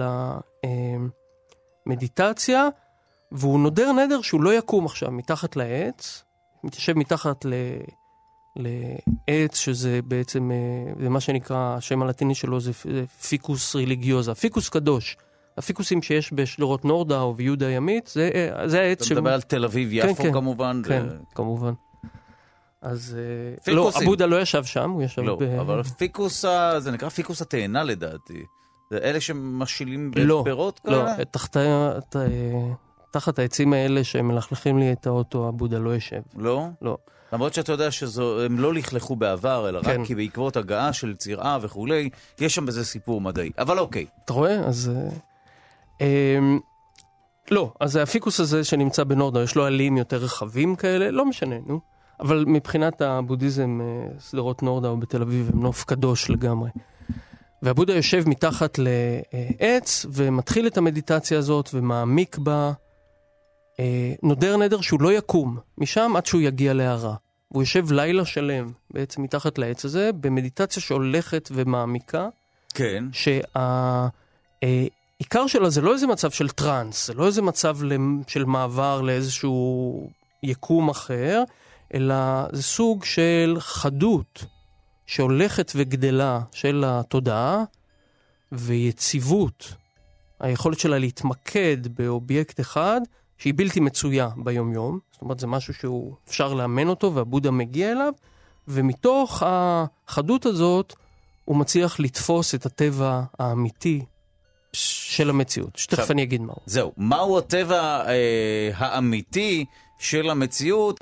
המדיטציה, והוא נודר נדר שהוא לא יקום עכשיו מתחת לעץ, מתיישב מתחת לעץ, שזה בעצם, זה מה שנקרא, השם הלטיני שלו זה פיקוס ריליגיוזה, פיקוס קדוש. הפיקוסים שיש בשדרות נורדאו ויהודה הימית, זה העץ אתה מדבר על תל אביב יפו כמובן. כן, כמובן. אז לא, הבודה לא ישב שם, הוא ישב אבל פיקוס, זה נקרא פיקוס התאנה לדעתי. זה אלה שמשילים בפירות כאלה? לא, תחת העצים האלה שהם מלכלכים לי את האוטו, הבודה לא ישב. לא? לא. למרות שאתה יודע שהם לא לכלכו בעבר, אלא רק כי בעקבות הגעה של צירה וכולי, יש שם בזה סיפור מדעי. אבל אוקיי. אתה רואה? אז לא, אז הפיקוס הזה שנמצא בנורדאו, יש לו עלים יותר רחבים כאלה, לא משנה, נו. אבל מבחינת הבודהיזם, סדרות נורדאו בתל אביב הם נוף קדוש לגמרי. והבודה יושב מתחת לעץ, ומתחיל את המדיטציה הזאת, ומעמיק בה, נודר נדר שהוא לא יקום, משם עד שהוא יגיע להערה. הוא יושב לילה שלם, בעצם מתחת לעץ הזה, במדיטציה שהולכת ומעמיקה. כן. העיקר שלה זה לא איזה מצב של טרנס, זה לא איזה מצב של מעבר לאיזשהו יקום אחר, אלא זה סוג של חדות שהולכת וגדלה של התודעה, ויציבות, היכולת שלה להתמקד באובייקט אחד, שהיא בלתי מצויה ביום-יום. זאת אומרת, זה משהו שהוא אפשר לאמן אותו, והבודה מגיע אליו, ומתוך החדות הזאת, הוא מצליח לתפוס את הטבע האמיתי של המציאות. שתכף אני אגיד מהו. זהו, מהו הטבע האמיתי של המציאות?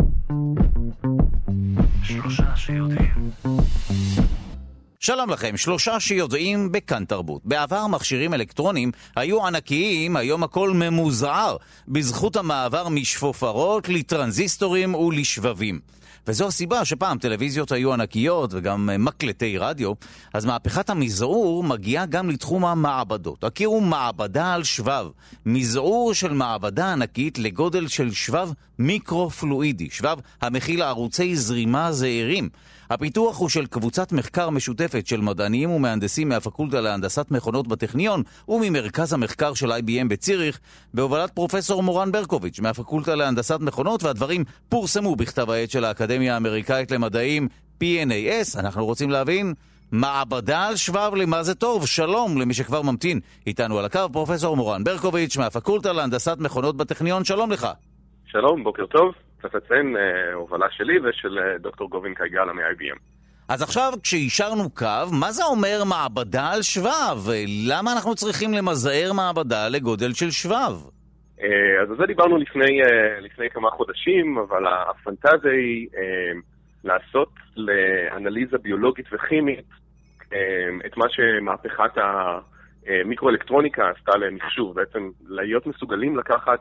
3 שיודעים. שלום לכם, 3 שיודעים בכאן תרבות. בעבר מכשירים אלקטרונים היו ענקיים, היום הכל ממוזער, בזכות המעבר משפופרות לטרנזיסטורים ולשבבים. וזו הסיבה שפעם טלוויזיות היו ענקיות וגם מקלטי רדיו, אז מהפכת המזעור מגיעה גם לתחום המעבדות. הכירו מעבדה על שבב, מזעור של מעבדה ענקית לגודל של שבב מיקרופלואידי, שבב המכיל ערוצי זרימה זעירים. הפיתוח הוא של קבוצת מחקר משותפת של מדענים ומהנדסים מהפקולטה להנדסת מכונות בטכניון וממרכז המחקר של IBM בציריך, בהובלת פרופסור מורן ברקוביץ' מהפקולטה להנדסת מכונות, והדברים פורסמו בכתב העת של האקדמיה האמריקאית למדעים PNAS. אנחנו רוצים להבין מעבדה על שבב למה זה טוב. שלום למי שכבר ממתין איתנו על הקו, פרופסור מורן ברקוביץ' מהפקולטה להנדסת מכונות בטכניון. שלום לך. שלום, בוקר טוב. צריך לציין הובלה שלי ושל דוקטור גובין קייגלה מ-IBM. אז עכשיו כשאישרנו קו, מה זה אומר מעבדה על שבב? למה אנחנו צריכים למזער מעבדה לגודל של שבב? אז על זה דיברנו לפני כמה חודשים, אבל הפנטזיה היא לעשות לאנליזה ביולוגית וכימית את מה שמהפכת המיקרואלקטרוניקה עשתה למחשוב, בעצם להיות מסוגלים לקחת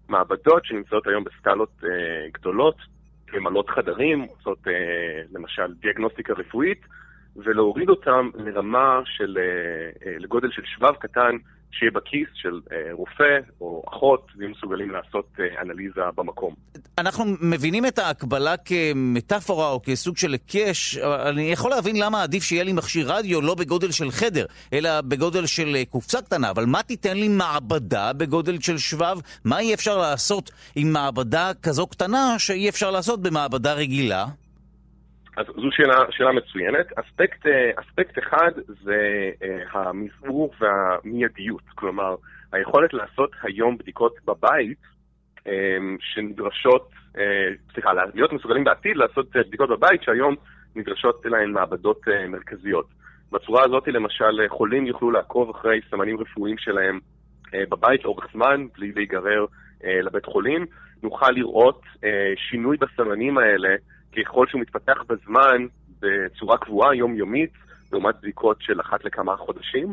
מעבדות שנמצאות היום בסקלות גדולות, ממלאות חדרים, עושות למשל דיאגנוסטיקה רפואית, ולהוריד אותם לרמה של, לגודל של שבב קטן, שיהיה בכיס של רופא או אחות, והם מסוגלים לעשות אנליזה במקום. אנחנו מבינים את ההקבלה כמטאפורה או כסוג של קש, אני יכול להבין למה עדיף שיהיה לי מכשיר רדיו לא בגודל של חדר, אלא בגודל של קופסה קטנה, אבל מה תיתן לי מעבדה בגודל של שבב? מה אי אפשר לעשות עם מעבדה כזו קטנה שאי אפשר לעשות במעבדה רגילה? אז זו שאלה מצוינת. אספקט אחד זה המזעור והמיידיות, כלומר, היכולת לעשות היום בדיקות בבית שנדרשות, להיות מסוגלים בעתיד לעשות בדיקות בבית שהיום נדרשות להן מעבדות מרכזיות. בצורה הזאת, למשל, חולים יוכלו לעקוב אחרי סמנים רפואיים שלהם בבית לאורך זמן, בלי להיגרר לבית חולים. נוכל לראות שינוי בסמנים האלה ככל שהוא מתפתח בזמן בצורה קבועה, יומיומית, לעומת בדיקות של אחת לכמה חודשים.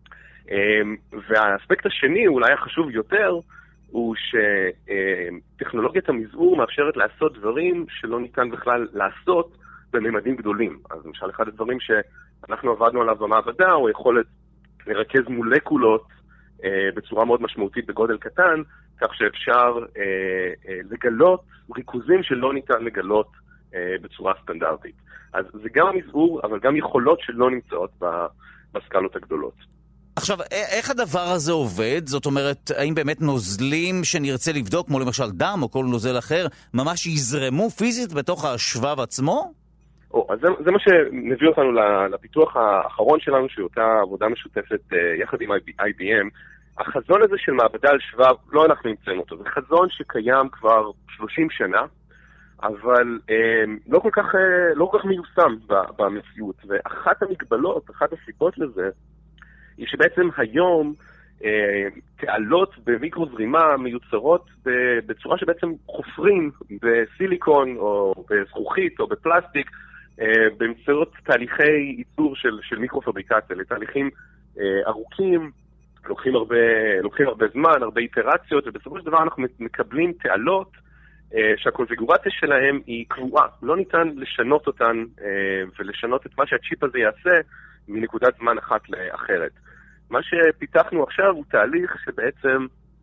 והאספקט השני, אולי החשוב יותר, הוא שטכנולוגיית המזעור מאפשרת לעשות דברים שלא ניתן בכלל לעשות בממדים גדולים. אז למשל, אחד הדברים שאנחנו עבדנו עליו במעבדה, הוא יכולת לרכז מולקולות בצורה מאוד משמעותית בגודל קטן, כך שאפשר לגלות ריכוזים שלא ניתן לגלות בצורה סטנדרטית. אז זה גם המזעור, אבל גם יכולות שלא נמצאות בסקלות הגדולות. עכשיו, איך הדבר הזה עובד? זאת אומרת, האם באמת נוזלים שנרצה לבדוק, כמו למשל דם או כל נוזל אחר, ממש יזרמו פיזית בתוך השבב עצמו? אז זה מה שמביא אותנו לפיתוח האחרון שלנו, שהיא אותה עבודה משותפת יחד עם IBM. החזון הזה של מעבדה על שבב, לא אנחנו נמצאים אותו. זה חזון שקיים כבר 30 שנה, אבל לא כל כך מיושם במציאות. ואחת המגבלות, אחת הסיבות לזה, היא שבעצם היום תעלות במיקרוזרימה מיוצרות בצורה שבעצם חופרים בסיליקון או בזכוכית או בפלסטיק, באמצעות תהליכי ייצור של מיקרופבריקציה, לתהליכים ארוכים, לוקחים הרבה זמן, הרבה איטרציות, ובסופו של דבר אנחנו מקבלים תעלות שהקונפיגורציה שלהם היא קבועה. לא ניתן לשנות אותן ולשנות את מה שהצ'יפ הזה יעשה מנקודת זמן אחת לאחרת. מה שפיתחנו עכשיו הוא תהליך שבעצם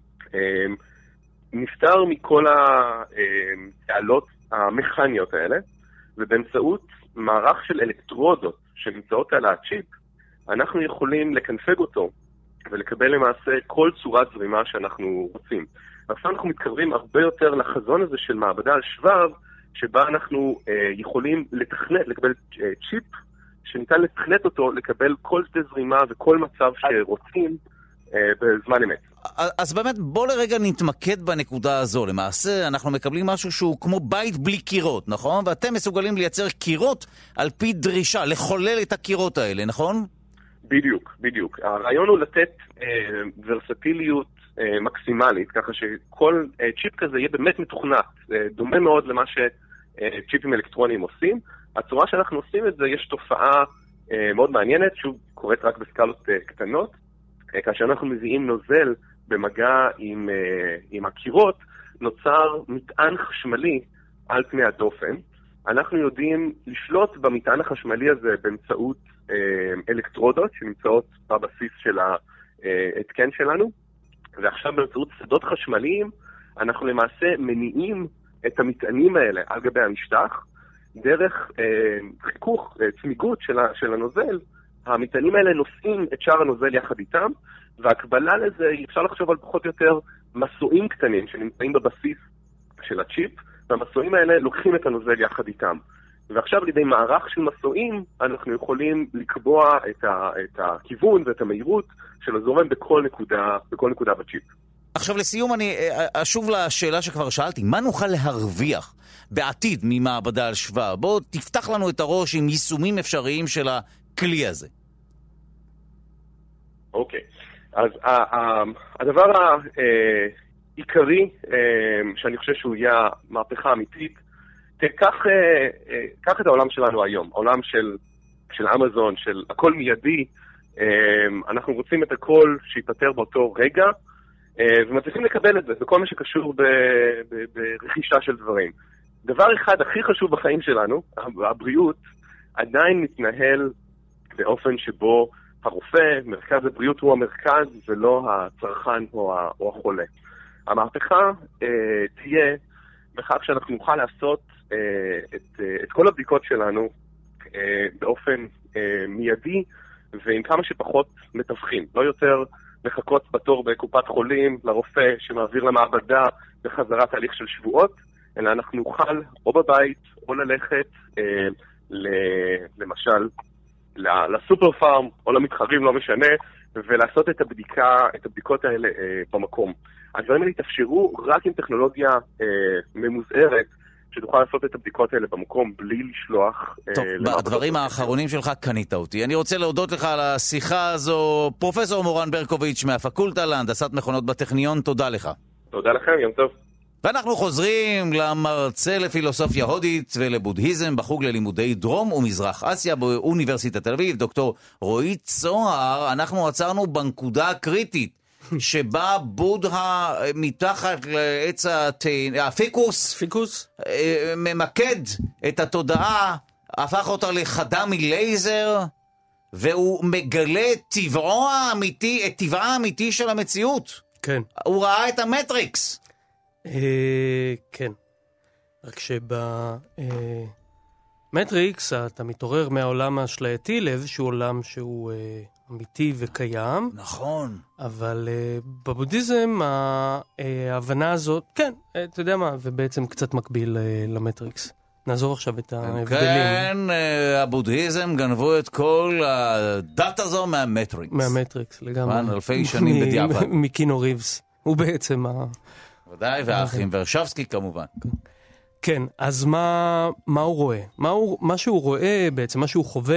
נפטר מכל התעלות המכניות האלה, ובאמצעות מערך של אלקטרודות שנמצאות על הצ'יפ, אנחנו יכולים לקנפג אותו ולקבל למעשה כל צורת זרימה שאנחנו רוצים. עכשיו אנחנו מתקרבים הרבה יותר לחזון הזה של מעבדה על שבב, שבה אנחנו יכולים לקבל צ'יפ שניתן לתכנת אותו, לקבל כל שדה זרימה וכל מצב שרוצים בזמן אמת. אז באמת בוא לרגע נתמקד בנקודה הזו. למעשה אנחנו מקבלים משהו שהוא כמו בית בלי קירות, נכון? ואתם מסוגלים לייצר קירות על פי דרישה, לחולל את הקירות האלה, נכון? בדיוק. הרעיון הוא לתת ורסטיליות מקסימלית, ככה שכל צ'יפ כזה יהיה באמת מתוכנת. דומה מאוד למה שצ'יפים אלקטרוניים עושים. הצורה שאנחנו עושים את זה, יש תופעה מאוד מעניינת, שוב קורית רק בסקלות קטנות, כאשר אנחנו מביאים נוזל במגע עם הקירות, נוצר מטען חשמלי על פני הדופן. אנחנו יודעים לשלוט במטען החשמלי הזה באמצעות אלקטרודות שנמצאות בבסיס של ההתקן שלנו, ועכשיו באמצעות שדות חשמליים אנחנו למעשה מניעים את המטענים האלה על גבי המשטח, דרך חיכוך, צמיגות של הנוזל, המטענים האלה נושאים את שאר הנוזל יחד איתם, והקבלה לזה, אפשר לחשוב על פחות או יותר מסועים קטנים שנמצאים בבסיס של הצ'יפ, והמסועים האלה לוקחים את הנוזל יחד איתם. ועכשיו על ידי מערך של מסועים, אנחנו יכולים לקבוע את הכיוון ואת המהירות של הזורם בכל נקודה בצ'יפ. עכשיו לסיום אני אשוב לשאלה שכבר שאלתי, מה נוכל להרוויח בעתיד ממעבדה על שבב? בוא תפתח לנו את הראש עם יישומים אפשריים של הכלי הזה. אוקיי, אז הדבר העיקרי שאני חושב שהוא יהיה מהפכה אמיתית, קח את העולם שלנו היום, העולם של אמזון, של הכל מיידי, אנחנו רוצים את הכל שיפטר באותו רגע, ומצליחים לקבל את זה, בכל מה שקשור ברכישה של דברים. דבר אחד הכי חשוב בחיים שלנו, הבריאות, עדיין מתנהל באופן שבו הרופא, מרכז הבריאות הוא המרכז ולא הצרכן או החולה. המהפכה תהיה בכך שאנחנו נוכל לעשות את כל הבדיקות שלנו באופן מיידי ועם כמה שפחות מתווכים. לא יותר לחכות בתור בקופת חולים לרופא שמעביר למעבדה בחזרה תהליך של שבועות, אלא אנחנו נוכל או בבית או ללכת למשל לסופר פארם או למתחרים, לא משנה, ולעשות את הבדיקות האלה במקום. הדברים האלה יתאפשרו רק עם טכנולוגיה ממוזערת, שתוכל לעשות את הבדיקות האלה במקום בלי לשלוח... טוב, בדברים האחרונים שלך קנית אותי. אני רוצה להודות לך על השיחה הזו. פרופסור מורן ברקוביץ' מהפקולטה להנדסת מכונות בטכניון, תודה לך. תודה לכם, יום טוב. ואנחנו חוזרים למרצה לפילוסופיה הודית ולבודהיזם בחוג ללימודי דרום ומזרח אסיה באוניברסיטת תל אביב, דוקטור רועי צוהר. אנחנו עצרנו בנקודה הקריטית שבה בודהה מתחת לעץ הפיקוס ממקד את התודעה, הפך אותה לחדה מלייזר, והוא מגלה טבעה האמיתי של המציאות. כן. הוא ראה את המטריקס. כן. רק שבמטריקס אתה מתעורר מהעולם האשלייתי לאיזשהו עולם שהוא אמיתי וקיים. נכון. אבל בבודהיזם ההבנה הזאת, כן, אתה יודע מה, זה בעצם קצת מקביל למטריקס. נעזור עכשיו את ההבדלים. כן, הבודהיזם גנבו את כל הדאטה הזו מהמטריקס. מהמטריקס, לגמרי. אלפי שנים בדיעבד. מקינו ריבס. הוא בעצם ודאי, והאחים ורשבסקי כמובן. כן, אז מה הוא רואה? מה שהוא רואה בעצם, מה שהוא חווה,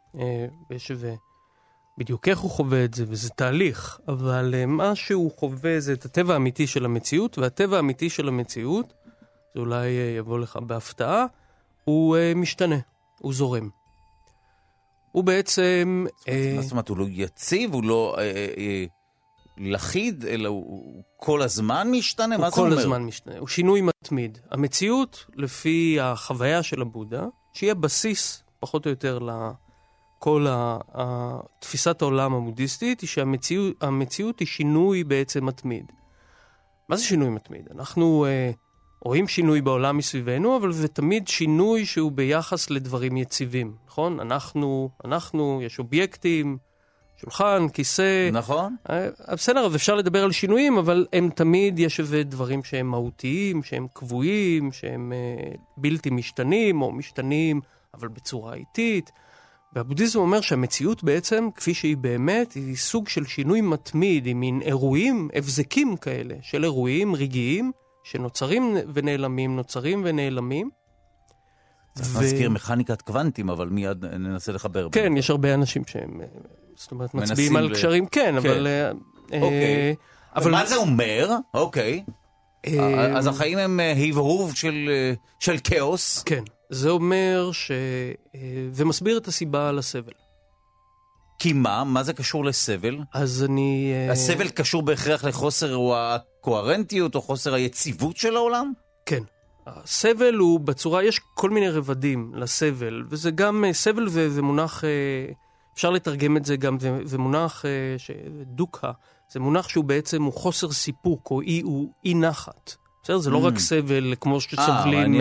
בדיוק איך הוא חווה את זה, וזה תהליך, אבל מה שהוא חווה זה את הטבע האמיתי של המציאות, והטבע האמיתי של המציאות, זה אולי יבוא לך בהפתעה, הוא משתנה, הוא זורם. הוא בעצם... מה זאת אומרת, הוא לא יציב, הוא לא לחיד, אלא הוא כל הזמן משתנה? מה זה אומר? הוא כל הזמן משתנה, הוא שינוי מתמיד. המציאות, לפי החוויה של הבודה, שיהיה בסיס, פחות או יותר כל תפיסת העולם הבודהיסטית, היא שהמציאות היא שינוי בעצם מתמיד. מה זה שינוי מתמיד? אנחנו רואים שינוי בעולם מסביבנו, אבל זה תמיד שינוי שהוא ביחס לדברים יציבים, נכון? אנחנו, יש אובייקטים, שולחן, כיסא. נכון. בסדר, אז אפשר לדבר על שינויים, אבל הם תמיד יש איזה דברים שהם מהותיים, שהם קבועים, שהם בלתי משתנים, או משתנים, אבל בצורה איטית. והבודהיזם אומר שהמציאות בעצם, כפי שהיא באמת, היא סוג של שינוי מתמיד, עם מין אירועים, הבזקים כאלה, של אירועים רגעיים, שנוצרים ונעלמים, נוצרים ונעלמים. זה מזכיר מכניקת קוונטים, אבל מיד ננסה לחבר. כן, יש הרבה אנשים שהם, זאת אומרת, מצביעים על קשרים, כן, אבל... אוקיי. אבל מה זה אומר? אוקיי. אז החיים הם הבהוב של כאוס? כן. זה אומר זה מסביר את הסיבה לסבל. כי מה? מה זה קשור לסבל? אז אני... הסבל קשור בהכרח לחוסר הקוהרנטיות או חוסר היציבות של העולם? כן. הסבל הוא בצורה, יש כל מיני רבדים לסבל, וזה גם, סבל זה מונח, אפשר לתרגם את זה גם, זה מונח דוקה, זה מונח שהוא בעצם הוא חוסר סיפוק, או אי נחת. בסדר? זה לא רק סבל כמו שסובלים...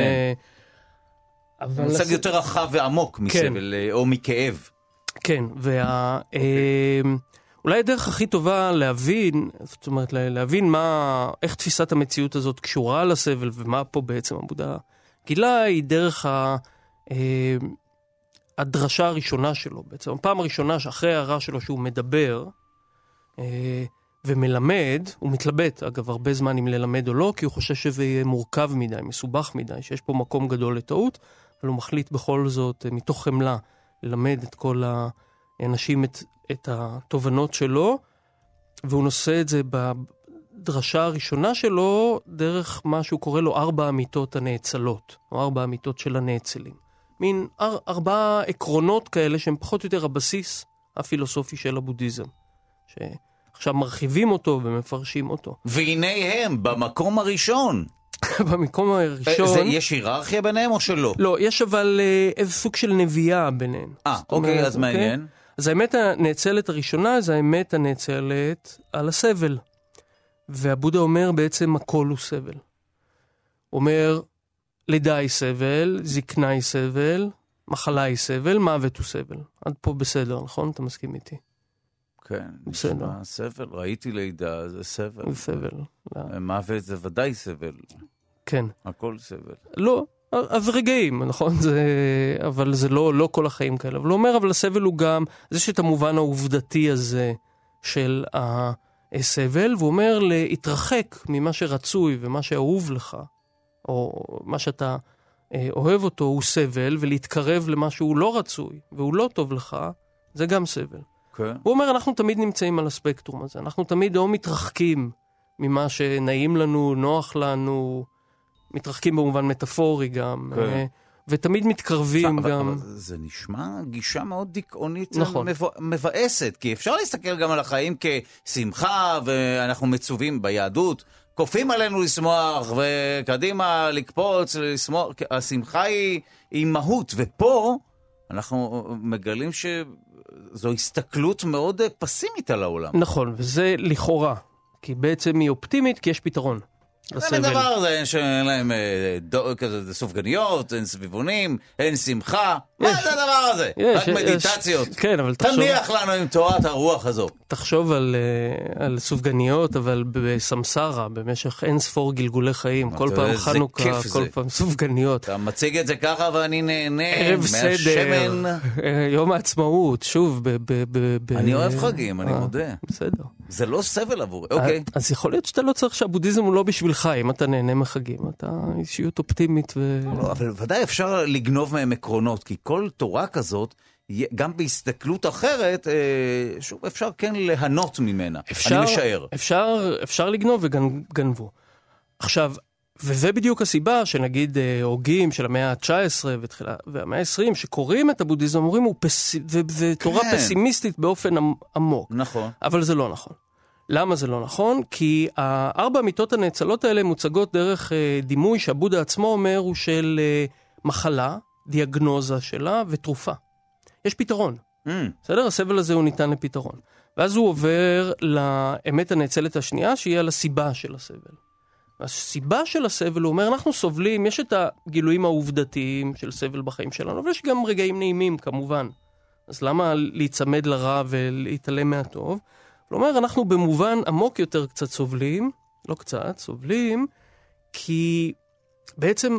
מושג יותר רחב ועמוק מסבל, או מכאב. כן, אולי הדרך הכי טובה להבין, זאת אומרת, להבין איך תפיסת המציאות הזאת קשורה לסבל, ומה פה בעצם הבודה גילה, היא דרך הדרשה הראשונה שלו. בעצם הפעם הראשונה שאחרי ההערה שלו שהוא מדבר ומלמד, הוא מתלבט, אגב, הרבה זמן אם ללמד או לא, כי הוא חושב שזה יהיה מורכב מדי, מסובך מדי, שיש פה מקום גדול לטעות, אבל הוא מחליט בכל זאת, מתוך חמלה, ללמד את כל האנשים את התובנות שלו, והוא נושא את זה בדרשה הראשונה שלו, דרך מה שהוא קורא לו 4 אמיתות הנאצלות, או 4 אמיתות של הנאצלים. מין 4 עקרונות כאלה שהם פחות או יותר הבסיס הפילוסופי של הבודהיזם. עכשיו מרחיבים אותו ומפרשים אותו. והנה הם, במקום הראשון. במקום הראשון... יש היררכיה ביניהם או שלא? לא, יש אבל איזה סוג של נביאה ביניהם. אוקיי, אז מעניין. אז האמת הנאצלת הראשונה זה האמת הנאצלת על הסבל. והבודה אומר בעצם הכל הוא סבל. אומר, לידה היא סבל, זקנה היא סבל, מחלה היא סבל, מוות הוא סבל. עד פה בסדר, נכון? אתה מסכים איתי? כן, בסדר. סבל, ראיתי לידה, זה סבל. זה סבל. מוות זה ודאי סבל. כן. הכל סבל. לא, אז רגעים, נכון? אבל זה לא כל החיים כאלה. אבל הוא אומר, אבל הסבל הוא גם, זה שאת המובן העובדתי הזה של הסבל, והוא אומר להתרחק ממה שרצוי ומה שאהוב לך, או מה שאתה אוהב אותו הוא סבל, ולהתקרב למה שהוא לא רצוי והוא לא טוב לך, זה גם סבל. Okay. הוא אומר, אנחנו תמיד נמצאים על הספקטרום הזה. אנחנו תמיד או מתרחקים ממה שנעים לנו, נוח לנו, מתרחקים במובן מטאפורי גם, ותמיד מתקרבים גם. אבל זה נשמע גישה מאוד דיכאונית, נכון. מבאסת, כי אפשר להסתכל גם על החיים כשמחה, ואנחנו מצווים ביהדות, כופים עלינו לשמוח, וקדימה לקפוץ, לשמוח, השמחה היא מהות, ופה אנחנו מגלים שזו הסתכלות מאוד פסימית על העולם. נכון, וזה לכאורה, כי בעצם היא אופטימית, כי יש פתרון. זה דבר הזה שאין להם סופגניות, אין סביבונים, אין שמחה. מה זה הדבר הזה? רק מדיטציות. כן, אבל תחשוב... תניח לנו עם תורת הרוח הזו. תחשוב על סופגניות, אבל בסמסרה, במשך אין ספור גלגולי חיים. כל פעם חנוכה, כל פעם סופגניות. אתה מציג את זה ככה ואני נהנה ערב סדר, יום העצמאות, שוב. אני אוהב חגים, אני מודה. בסדר. זה לא סבל עבור, אוקיי. אז יכול להיות שאתה לא צריך שהבודהיזם הוא לא בשבילך, אם אתה נהנה מחגים, אתה אישיות אופטימית לא, אבל ודאי אפשר לגנוב מהם עקרונות, כי כל תורה כזאת, גם בהסתכלות אחרת, שוב, אפשר כן להנות ממנה, אני משער. אפשר לגנוב וגנבו. עכשיו, וזה בדיוק הסיבה שנגיד הוגים של המאה ה-19 והמאה ה-20, שקוראים את הבודהיזם, אומרים, זה תורה פסימיסטית באופן עמוק. נכון. אבל זה לא נכון. למה זה לא נכון? כי 4 המיתות הנאצלות האלה מוצגות דרך דימוי שהבודה עצמו אומר הוא של מחלה, דיאגנוזה שלה ותרופה. יש פתרון. בסדר? הסבל הזה הוא ניתן לפתרון. ואז הוא עובר לאמת הנאצלת השנייה, שהיא על הסיבה של הסבל. הסיבה של הסבל, הוא אומר, אנחנו סובלים, יש את הגילויים העובדתיים של סבל בחיים שלנו, ויש גם רגעים נעימים כמובן. אז למה להיצמד לרע ולהתעלם מהטוב? הוא אומר, אנחנו במובן עמוק יותר קצת סובלים, לא קצת, סובלים, כי בעצם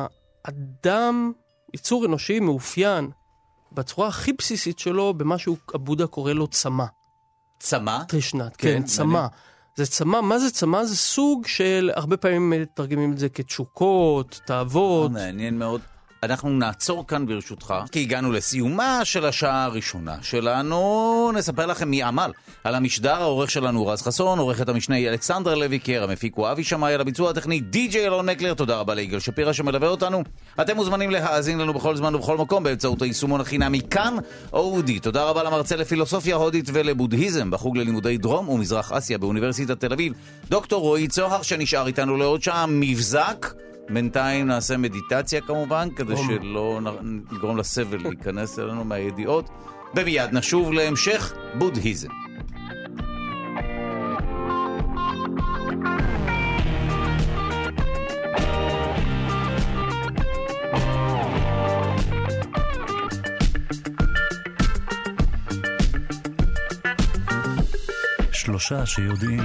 האדם, יצור אנושי מאופיין, בצורה הכי בסיסית שלו, במה שהבודה קורא לו צמא. צמא? טרישנת, כן, צמא. זה צמא, מה זה צמא? זה סוג של, הרבה פעמים מתרגמים את זה כתשוקות, תאוות. מעניין מאוד. אנחנו נעצור כאן ברשותך, כי הגענו לסיומה של השעה הראשונה שלנו. נספר לכם מי עמל על המשדר. העורך שלנו רז חסון, עורכת המשנה היא אלכסנדרה לויקר, המפיק הוא אבי שמאי, על הביצוע הטכני די.ג'יי אלון מקלר. תודה רבה ליגאל שפירא שמלווה אותנו. אתם מוזמנים להאזין לנו בכל זמן ובכל מקום באמצעות היישומון החינמי כאן אודי. תודה רבה למרצה לפילוסופיה הודית ולבודהיזם בחוג ללימודי דרום ומזרח אסיה באוניברסיטת תל אביב, דוקטור רועי צוהר, שנשאר איתנו לעוד שעה מבזק. בינתיים נעשה מדיטציה כמובן, כדי שלא נגרום לסבל להיכנס אלינו מהידיעות. ומיד נשוב להמשך בודהיזם. שלושה שיודעים.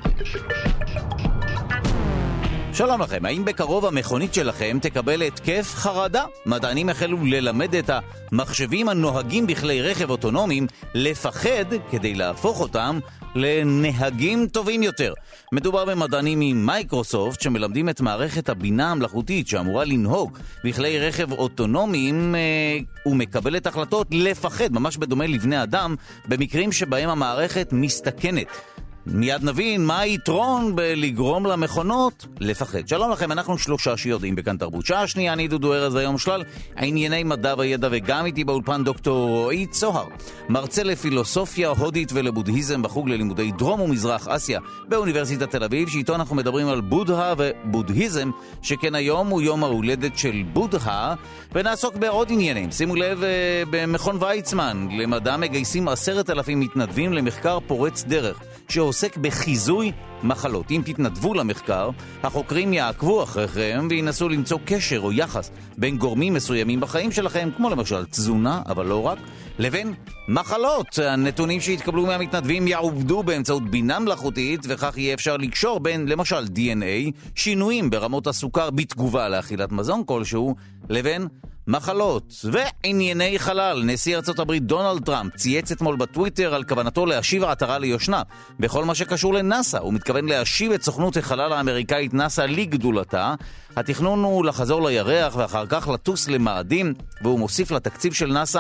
שלום לכם, האם בקרוב המכונית שלכם תקבל התקף חרדה? מדענים החלו ללמד את המחשבים הנוהגים בכלי רכב אוטונומיים לפחד כדי להפוך אותם לנהגים טובים יותר. מדובר במדענים ממייקרוסופט שמלמדים את מערכת הבינה המלאכותית שאמורה לנהוג בכלי רכב אוטונומיים ומקבלת החלטות לפחד, ממש בדומה לבני אדם, במקרים שבהם המערכת מסתכנת. מיד נבין מה היתרון בלגרום למכונות לפחד. שלום לכם, אנחנו שלושה שיודעים בכאן תרבות. שעה שנייה, אני דודו ארז, היום שלל ענייני מדע וידע, וגם איתי באולפן דוקטור רועי צוהר, מרצה לפילוסופיה הודית ולבודהיזם בחוג ללימודי דרום ומזרח אסיה באוניברסיטת תל אביב, שאיתו אנחנו מדברים על בודהה ובודהיזם, שכן היום הוא יום ההולדת של בודהה, ונעסוק בעוד עניינים. שימו לב, במכון ויצמן למדע מגייסים 10,000 מתנדבים למחקר פורץ דרך שעוסק בחיזוי מחלות. אם תתנדבו למחקר, החוקרים יעקבו אחריכם וינסו למצוא קשר או יחס בין גורמים מסוימים בחיים שלכם, כמו למשל תזונה, אבל לא רק, לבין מחלות. הנתונים שהתקבלו מהמתנדבים יעובדו באמצעות בינה מלאכותית, וכך יהיה אפשר לקשור בין, למשל, DNA, שינויים ברמות הסוכר בתגובה לאכילת מזון כלשהו, לבין מחלות. וענייני חלל. נשיא ארצות הברית דונלד טראמפ צייץ אתמול בטוויטר על כוונתו להשיב עטרה ליושנה בכל מה שקשור לנאסא. הוא מתכוון להשיב את סוכנות החלל האמריקאית נאסא לגדולתה. התכנון הוא לחזור לירח ואחר כך לטוס למאדים, והוא מוסיף לתקציב של נאסא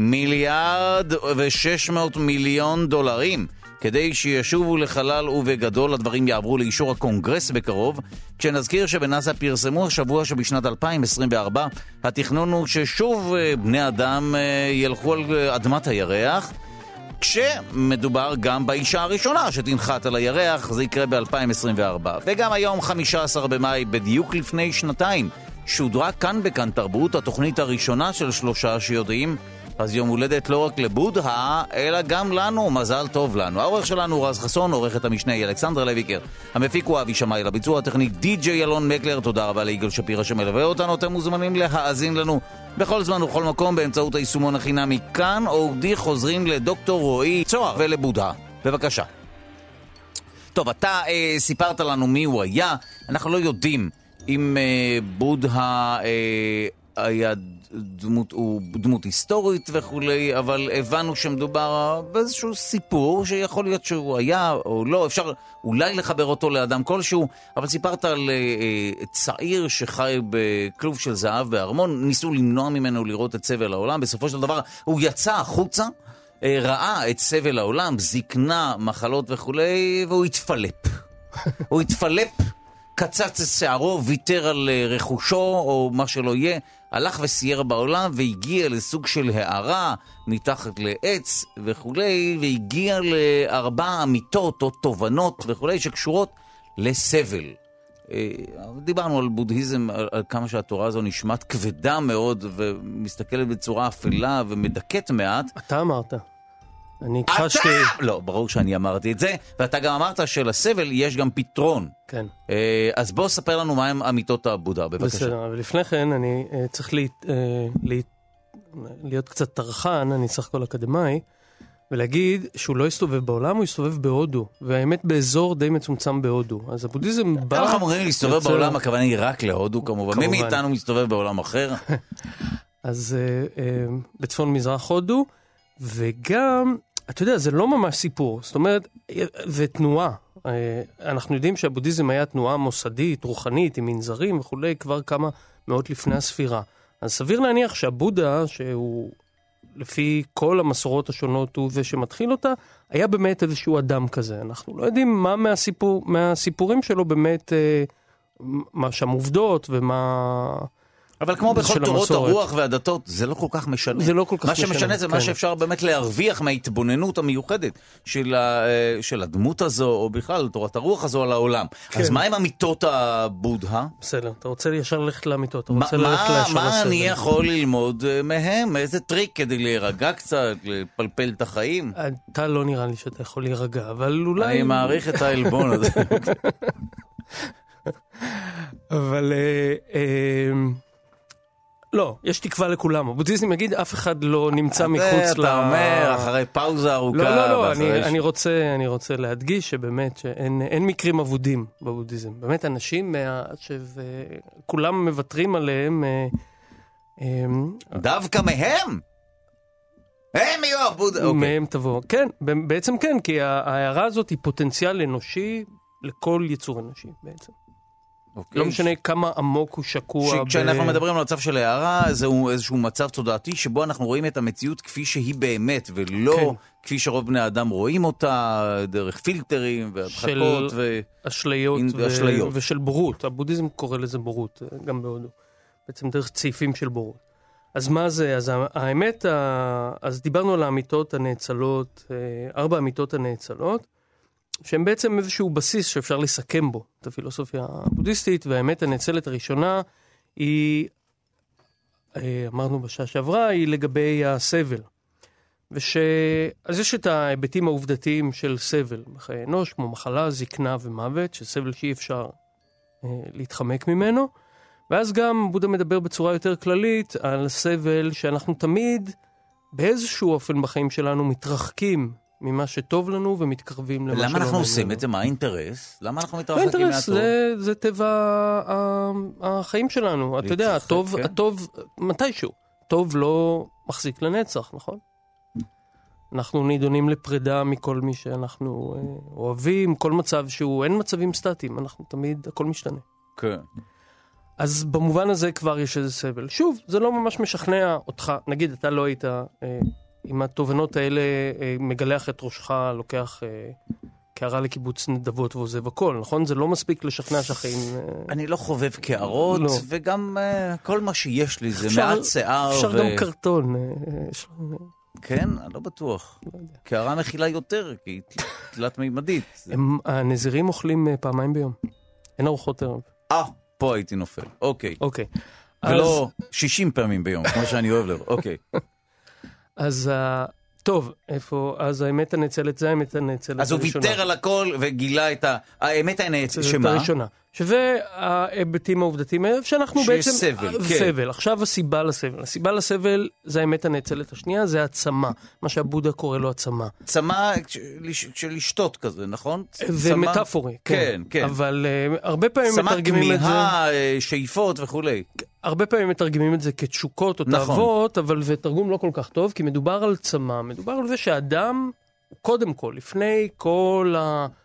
$1.6 מיליארד כדי שישובו לחלל, ובגדול הדברים יעברו לאישור הקונגרס בקרוב. כשנזכיר שבנאסא פרסמו השבוע שבשנת 2024 התכנון הוא ששוב בני אדם ילכו על אדמת הירח, כשמדובר גם באישה הראשונה שתנחת על הירח. זה יקרה ב-2024. וגם היום 15 במאי, בדיוק לפני שנתיים, שודרה כאן בכאן תרבות התוכנית הראשונה של שלושה שיודעים. אז יום הולדת לא רק לבודהה, אלא גם לנו. מזל טוב לנו. העורך שלנו רז חסון, עורכת המשנה היא אלכסנדרה לויקר, המפיק הוא אבי שמאי, לביצוע הטכני די.ג'יי אלון מקלר. תודה רבה ליגאל שפירא שמלווה אותנו. אתם מוזמנים להאזין לנו בכל זמן ובכל מקום באמצעות היישומון החינמי כאן אודי. חוזרים לדוקטור רועי צוהר ולבודהה. בבקשה. טוב, אתה סיפרת לנו מי הוא היה. אנחנו לא יודעים אם בודהה היה הוא דמות היסטורית וכולי, אבל הבנו שמדובר באיזשהו סיפור שיכול להיות שהוא היה או לא, אפשר אולי לחבר אותו לאדם כלשהו, אבל סיפרת על צעיר שחי בכלוב של זהב בארמון, ניסו למנוע ממנו לראות את סבל העולם, בסופו של דבר הוא יצא החוצה, ראה את סבל העולם, זקנה, מחלות וכולי, והוא התפלפ. הוא התפלפ, קצץ את שערו, ויתר על רכושו או מה שלא יהיה, הלך וסייר בעולם והגיע לסוג של הערה מתחת לעץ וכולי, והגיע ל4 אמיתות או תובנות וכולי שקשורות לסבל. דיברנו על בודהיזם, על כמה שהתורה הזו נשמעת כבדה מאוד ומסתכלת בצורה אפלה ומדכאת מעט. אתה אמרת. אני הכחשתי. לא, ברור שאני אמרתי את זה, ואתה גם אמרת שלסבל יש גם פתרון. כן. אז בוא ספר לנו מה הם אמיתות הבודה, בבקשה. בסדר, אבל לפני כן אני צריך להיות קצת תרחן, אני סך הכל אקדמאי, ולהגיד שהוא לא יסתובב בעולם, הוא יסתובב בהודו, והאמת באזור די מצומצם בהודו. אז הבודהיזם בא... אנחנו אומרים להסתובב בעולם, הכוונה היא רק להודו כמובן. מי מאיתנו מסתובב בעולם אחר? אז בצפון מזרח הודו, וגם, אתה יודע, זה לא ממש סיפור, זאת אומרת, זה תנועה. אנחנו יודעים שהבודהיזם היה תנועה מוסדית, רוחנית, עם מנזרים וכולי, כבר כמה מאות לפני הספירה. אז סביר להניח שהבודה, שהוא לפי כל המסורות השונות הוא זה שמתחיל אותה, היה באמת איזשהו אדם כזה. אנחנו לא יודעים מה מהסיפורים שלו באמת, מה שם עובדות ומה... אבל כמו בכל תורות הרוח והדתות, זה לא כל כך משנה. זה לא כל כך משנה. מה שמשנה זה מה שאפשר באמת להרוויח מההתבוננות המיוחדת של הדמות הזו, או בכלל תורת הרוח הזו על העולם. אז מה עם אמיתות הבודהה? בסדר, אתה רוצה ישר ללכת לאמיתות, אתה רוצה ללכת לישר מה אני יכול ללמוד מהם? איזה טריק כדי להירגע קצת, לפלפל את החיים? אתה לא נראה לי שאתה יכול להירגע, אבל אולי... אני מעריך את העלבון הזה. אבל... לא, יש תקווה לכולם. הבודהיזם יגיד, אף אחד לא נמצא מחוץ אתה אומר, אחרי פאוזה ארוכה. לא, אני רוצה להדגיש שבאמת שאין מקרים אבודים בבודהיזם. באמת אנשים שכולם מוותרים עליהם. דווקא מהם? הם יהיו הבודה. מהם תבוא. כן, בעצם כן, כי ההערה הזאת היא פוטנציאל אנושי לכל יצור אנושי בעצם. לא משנה כמה עמוק הוא שקוע. כשאנחנו מדברים על מצב של הערה, זהו איזשהו מצב תודעתי, שבו אנחנו רואים את המציאות כפי שהיא באמת, ולא כפי שרוב בני האדם רואים אותה, דרך פילטרים והדחקות אשליות ושל בורות. הבודהיזם קורא לזה בורות, גם בהודו. בעצם דרך צעיפים של בורות. אז מה זה? אז האמת, אז דיברנו על האמיתות הנאצלות, 4 אמיתות הנאצלות, שהן בעצם איזשהו בסיס שאפשר לסכם בו את הפילוסופיה הבודהיסטית, והאמת הנאצלת הראשונה היא, אמרנו בשעה שעברה, היא לגבי הסבל. אז יש את ההיבטים העובדתיים של סבל בחיי אנוש, כמו מחלה, זקנה ומוות, שסבל שאי אפשר להתחמק ממנו. ואז גם בודה מדבר בצורה יותר כללית על סבל שאנחנו תמיד באיזשהו אופן בחיים שלנו מתרחקים ממה שטוב לנו ומתקרבים למה שלא. למה אנחנו עושים את זה? מה האינטרס? למה אנחנו מתרחקים מהטוב? זה טבע החיים שלנו. אתה יודע, הטוב מתישהו. טוב לא מחזיק לנצח, נכון? אנחנו נידונים לפרידה מכל מי שאנחנו אוהבים, כל מצב שהוא, אין מצבים סטטיים, אנחנו תמיד, הכל משתנה. כן. אז במובן הזה כבר יש איזה סבל. שוב, זה לא ממש משכנע אותך. נגיד, אתה לא היית עם התובנות האלה מגלח את ראשך, לוקח קערה לקיבוץ נדבות ועוזב הכל, נכון? זה לא מספיק לשכנע שהחיים... אני לא חובב קערות, לא. וגם כל מה שיש לי זה מעט שיער. אפשר גם קרטון. כן? אני לא בטוח. קערה מכילה יותר, כי היא תלת מימדית. הנזירים אוכלים פעמיים ביום. אין ארוחות ערב. פה הייתי נופל. אוקיי. אוקיי. ולא 60 פעמים ביום, כמו שאני אוהב לב. אוקיי. אז טוב, איפה, אז האמת הנאצלת זה האמת הנאצלת הראשונה. אז הוא ויתר על הכל וגילה את האמת הנאצלת, שמה? הראשונה. שזה ההיבטים העובדתיים, שאנחנו בעצם... סבל, כן. סבל. עכשיו הסיבה לסבל. הסיבה לסבל זה האמת הנאצלת השנייה, זה הצמה. מה שהבודה קורא לו הצמה. צמה של לשתות כזה, נכון? זה מטאפורי. כן, כן. אבל הרבה פעמים מתרגמים את זה... צמה, כמיהה, שאיפות וכולי. הרבה פעמים מתרגמים את זה כתשוקות או תאוות, אבל זה תרגום לא כל כך טוב, כי מדובר על צמה. מדובר על זה שהאדם, קודם כל, לפני כל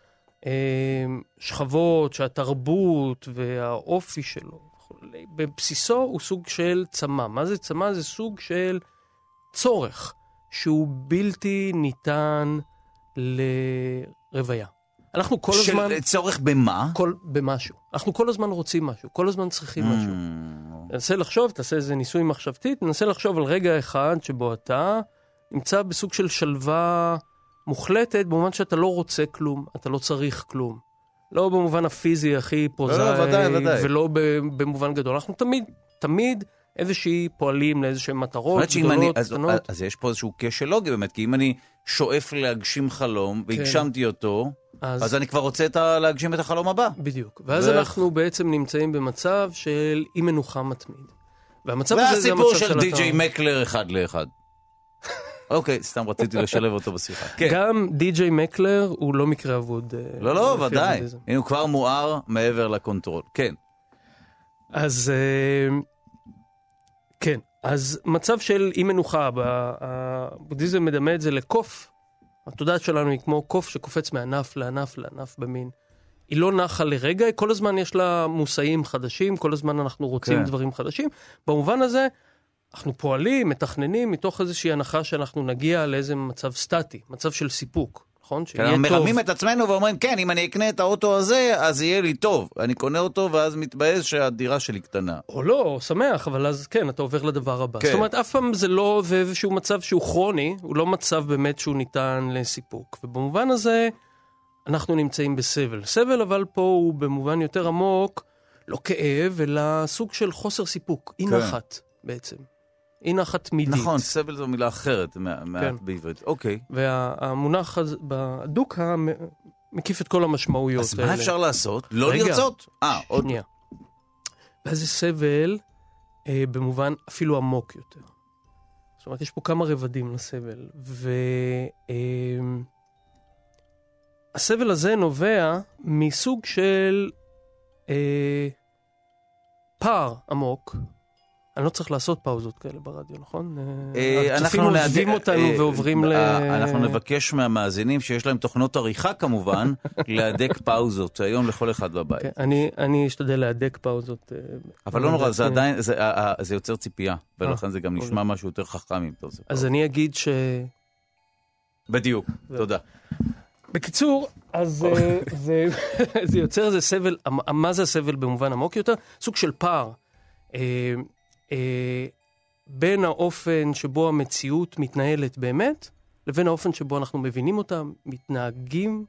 שכבות, שהתרבות והאופי שלו, בבסיסו הוא סוג של צמה. מה זה צמה? זה סוג של צורך, שהוא בלתי ניתן לרוויה. אנחנו כל הזמן... צורך במה? במשהו. אנחנו כל הזמן רוצים משהו, כל הזמן צריכים משהו. ננסה לחשוב, תעשה איזה ניסוי מחשבתי, ננסה לחשוב על רגע אחד שבו אתה נמצא בסוג של שלווה מוחלטת, במובן שאתה לא רוצה כלום, אתה לא צריך כלום. לא במובן הפיזי הכי פרוזאי, ולא במובן גדול. אנחנו תמיד איזושהי פועלים לאיזשהם מטרות גדולות, קטנות. אז יש פה איזשהו כשל לוגי באמת, כי אם אני שואף להגשים חלום, והגשמתי אותו, אז אני כבר רוצה להגשים את החלום הבא. בדיוק. ואז אנחנו בעצם נמצאים במצב של אי מנוחה מתמיד. והמצב הזה זה המצב והסיפור של די.ג'יי מקלר אחד לאחד. אוקיי, סתם רציתי לשלב אותו בשיחה. גם די.ג'יי מקלר הוא לא מקרה אבוד. לא, ודאי. הנה הוא כבר מואר מעבר לקונטרול. כן. אז כן. אז מצב של אי מנוחה, הבודהיזם מדמה את זה לקוף. התודעה שלנו היא כמו קוף שקופץ מענף לענף לענף במין. היא לא נחה לרגע, כל הזמן יש לה מושאים חדשים, כל הזמן אנחנו רוצים דברים חדשים. במובן הזה, אנחנו פועלים, מתכננים, מתוך איזושהי הנחה שאנחנו נגיע לאיזה מצב סטטי, מצב של סיפוק, נכון? אנחנו מרמים את עצמנו ואומרים, כן, אם אני אקנה את האוטו הזה, אז יהיה לי טוב. אני קונה אותו ואז מתבאס שהדירה שלי קטנה. או לא, או שמח, אבל אז כן, אתה עובר לדבר הבא. זאת אומרת, אף פעם זה לא איזשהו מצב שהוא כרוני, הוא לא מצב באמת שהוא ניתן לסיפוק. ובמובן הזה, אנחנו נמצאים בסבל. סבל, אבל פה הוא במובן יותר עמוק, לא כאב, אלא סוג של חוסר סיפוק. אי נחת, בעצם. אי נחת מידית. נכון, סבל זו מילה אחרת בעברית. אוקיי. והמונח בדוק מקיף את כל המשמעויות. אז מה אפשר לעשות? לא לרצות? עוד שנייה. ואז זה סבל במובן אפילו עמוק יותר. זאת אומרת, יש פה כמה רבדים לסבל. הסבל הזה נובע מסוג של פער עמוק. אני לא צריך לעשות פאוזות כאלה ברדיו, נכון? אנחנו עוזבים אותנו ועוברים אנחנו נבקש מהמאזינים שיש להם תוכנות עריכה כמובן, להדק פאוזות, היום לכל אחד בבית. אני אשתדל להדק פאוזות. אבל לא נורא, זה עדיין, זה יוצר ציפייה, ולכן זה גם נשמע משהו יותר חכם אם אתה עושה. אז אני אגיד בדיוק, תודה. בקיצור, אז זה יוצר איזה סבל, מה זה הסבל במובן עמוק יותר? סוג של פער. בין האופן שבו המציאות מתנהלת באמת, לבין האופן שבו אנחנו מבינים אותה, מתנהגים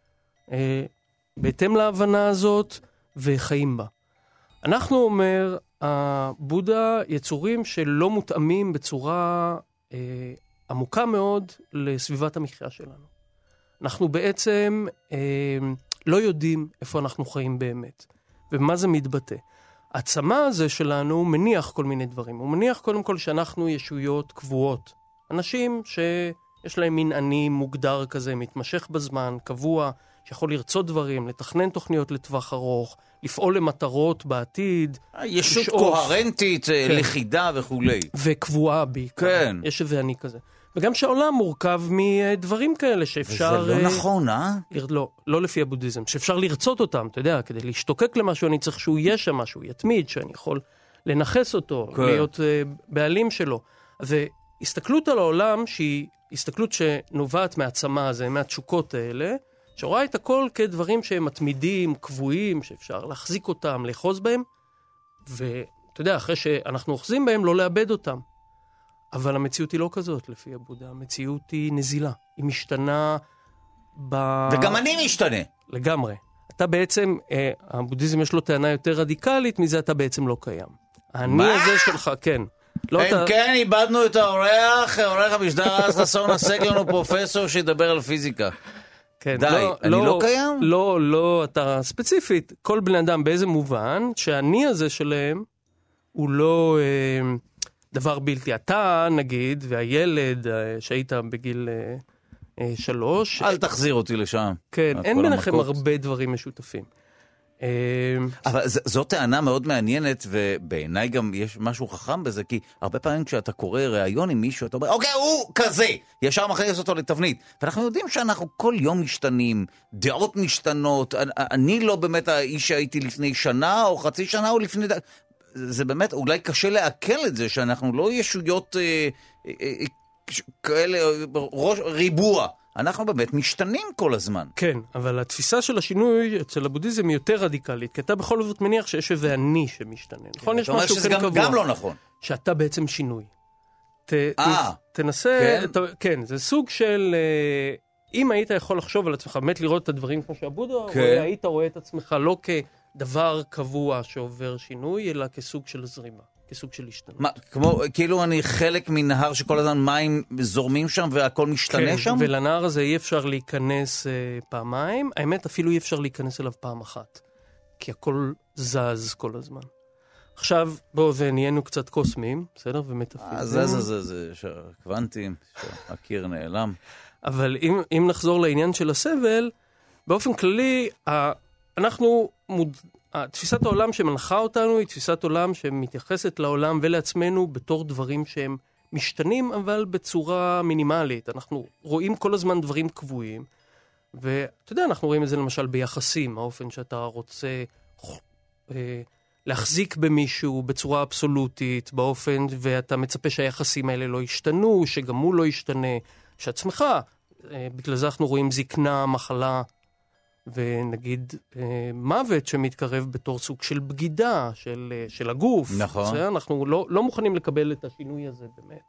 בהתאם להבנה הזאת וחיים בה. אנחנו אומר, הבודה יצורים שלא מותאמים בצורה עמוקה מאוד לסביבת המחיה שלנו. אנחנו בעצם לא יודעים איפה אנחנו חיים באמת, ומה זה מתבטא. העצמה הזה שלנו מניח כל מיני דברים. הוא מניח קודם כל שאנחנו ישויות קבועות. אנשים שיש להם מין אני מוגדר כזה, מתמשך בזמן, קבוע, שיכול לרצות דברים, לתכנן תוכניות לטווח ארוך, לפעול למטרות בעתיד. ישות קוהרנטית, לכידה וכו'. וקבועה בעיקר. כן. יש איזה אני כזה. וגם שהעולם מורכב מדברים כאלה שאפשר... וזה לא נכון, לא לפי הבודהיזם. שאפשר לרצות אותם, אתה יודע, כדי להשתוקק למשהו, אני צריך שהוא יהיה שם משהו, יתמיד, שאני יכול לנחס אותו, להיות בעלים שלו. והסתכלות על העולם, שהיא הסתכלות שנובעת מהעצמה הזה, מהתשוקות האלה, שרואה את הכל כדברים שהם מתמידים, קבועים, שאפשר להחזיק אותם, לאחוז בהם, ואתה יודע, אחרי שאנחנו אוחזים בהם, לא לאבד אותם. אבל המציאות היא לא כזאת, לפי הבודה. המציאות היא נזילה. היא משתנה וגם אני משתנה. לגמרי. אתה בעצם, הבודהיזם יש לו טענה יותר רדיקלית, מזה אתה בעצם לא קיים. אני הזה שלך, כן. כן, איבדנו את עורך המשדר אז חסון עסק לנו פרופסור שידבר על פיזיקה. די, אני לא קיים? לא, אתה ספציפית. כל בני אדם באיזה מובן, שהאני הזה שלהם הוא לא... דבר בלתי. אתה, נגיד, והילד שהיית בגיל 3... אל תחזיר אותי לשם. כן, אין ביניכם הרבה דברים משותפים. אבל זו טענה מאוד מעניינת, ובעיניי גם יש משהו חכם בזה, כי הרבה פעמים כשאתה קורא ראיון עם מישהו, אתה אומר, אוקיי, הוא כזה, ישר מכניס אותו לתבנית. ואנחנו יודעים שאנחנו כל יום משתנים, דעות משתנות, אני לא באמת האיש שהייתי לפני שנה, או חצי שנה, או לפני... זה באמת, אולי קשה לעכל את זה, שאנחנו לא ישויות כאלה, ריבוע. אנחנו באמת משתנים כל הזמן. כן, אבל התפיסה של השינוי אצל הבודהיזם היא יותר רדיקלית, כי אתה בכל זאת מניח שיש איזה אני שמשתנה. נכון? יש משהו כן קבוע. גם לא נכון. שאתה בעצם שינוי. תנסה, כן, זה סוג של... אם היית יכול לחשוב על עצמך, באמת לראות את הדברים כמו שהבודה, או היית רואה את עצמך לא כדבר קבוע שעובר שינוי, אלא כסוג של זרימה, כסוג של השתנות. כאילו אני חלק מנהר שכל הזמן מים זורמים שם והכל משתנה שם? כן, ולנהר הזה אי אפשר להיכנס פעמיים, האמת אפילו אי אפשר להיכנס אליו פעם אחת, כי הכל זז כל הזמן. עכשיו, בואו ונהיינו קצת קוסמיים, בסדר? ומטאפיזיים. זה קוונטים, שהקיר נעלם. אבל אם נחזור לעניין של הסבל, באופן כללי, תפיסת העולם שמנחה אותנו היא תפיסת עולם שמתייחסת לעולם ולעצמנו בתור דברים שהם משתנים, אבל בצורה מינימלית. אנחנו רואים כל הזמן דברים קבועים, ואתה יודע, אנחנו רואים את זה למשל ביחסים, האופן שאתה רוצה להחזיק במישהו בצורה אבסולוטית, באופן, ואתה מצפה שהיחסים האלה לא ישתנו, שגם הוא לא ישתנה, שעצמך, בגלל זה אנחנו רואים זקנה, מחלה, ונגיד מוות שמתקרב בתור סוג של בגידה של הגוף. נכון. זה, אנחנו לא מוכנים לקבל את השינוי הזה באמת.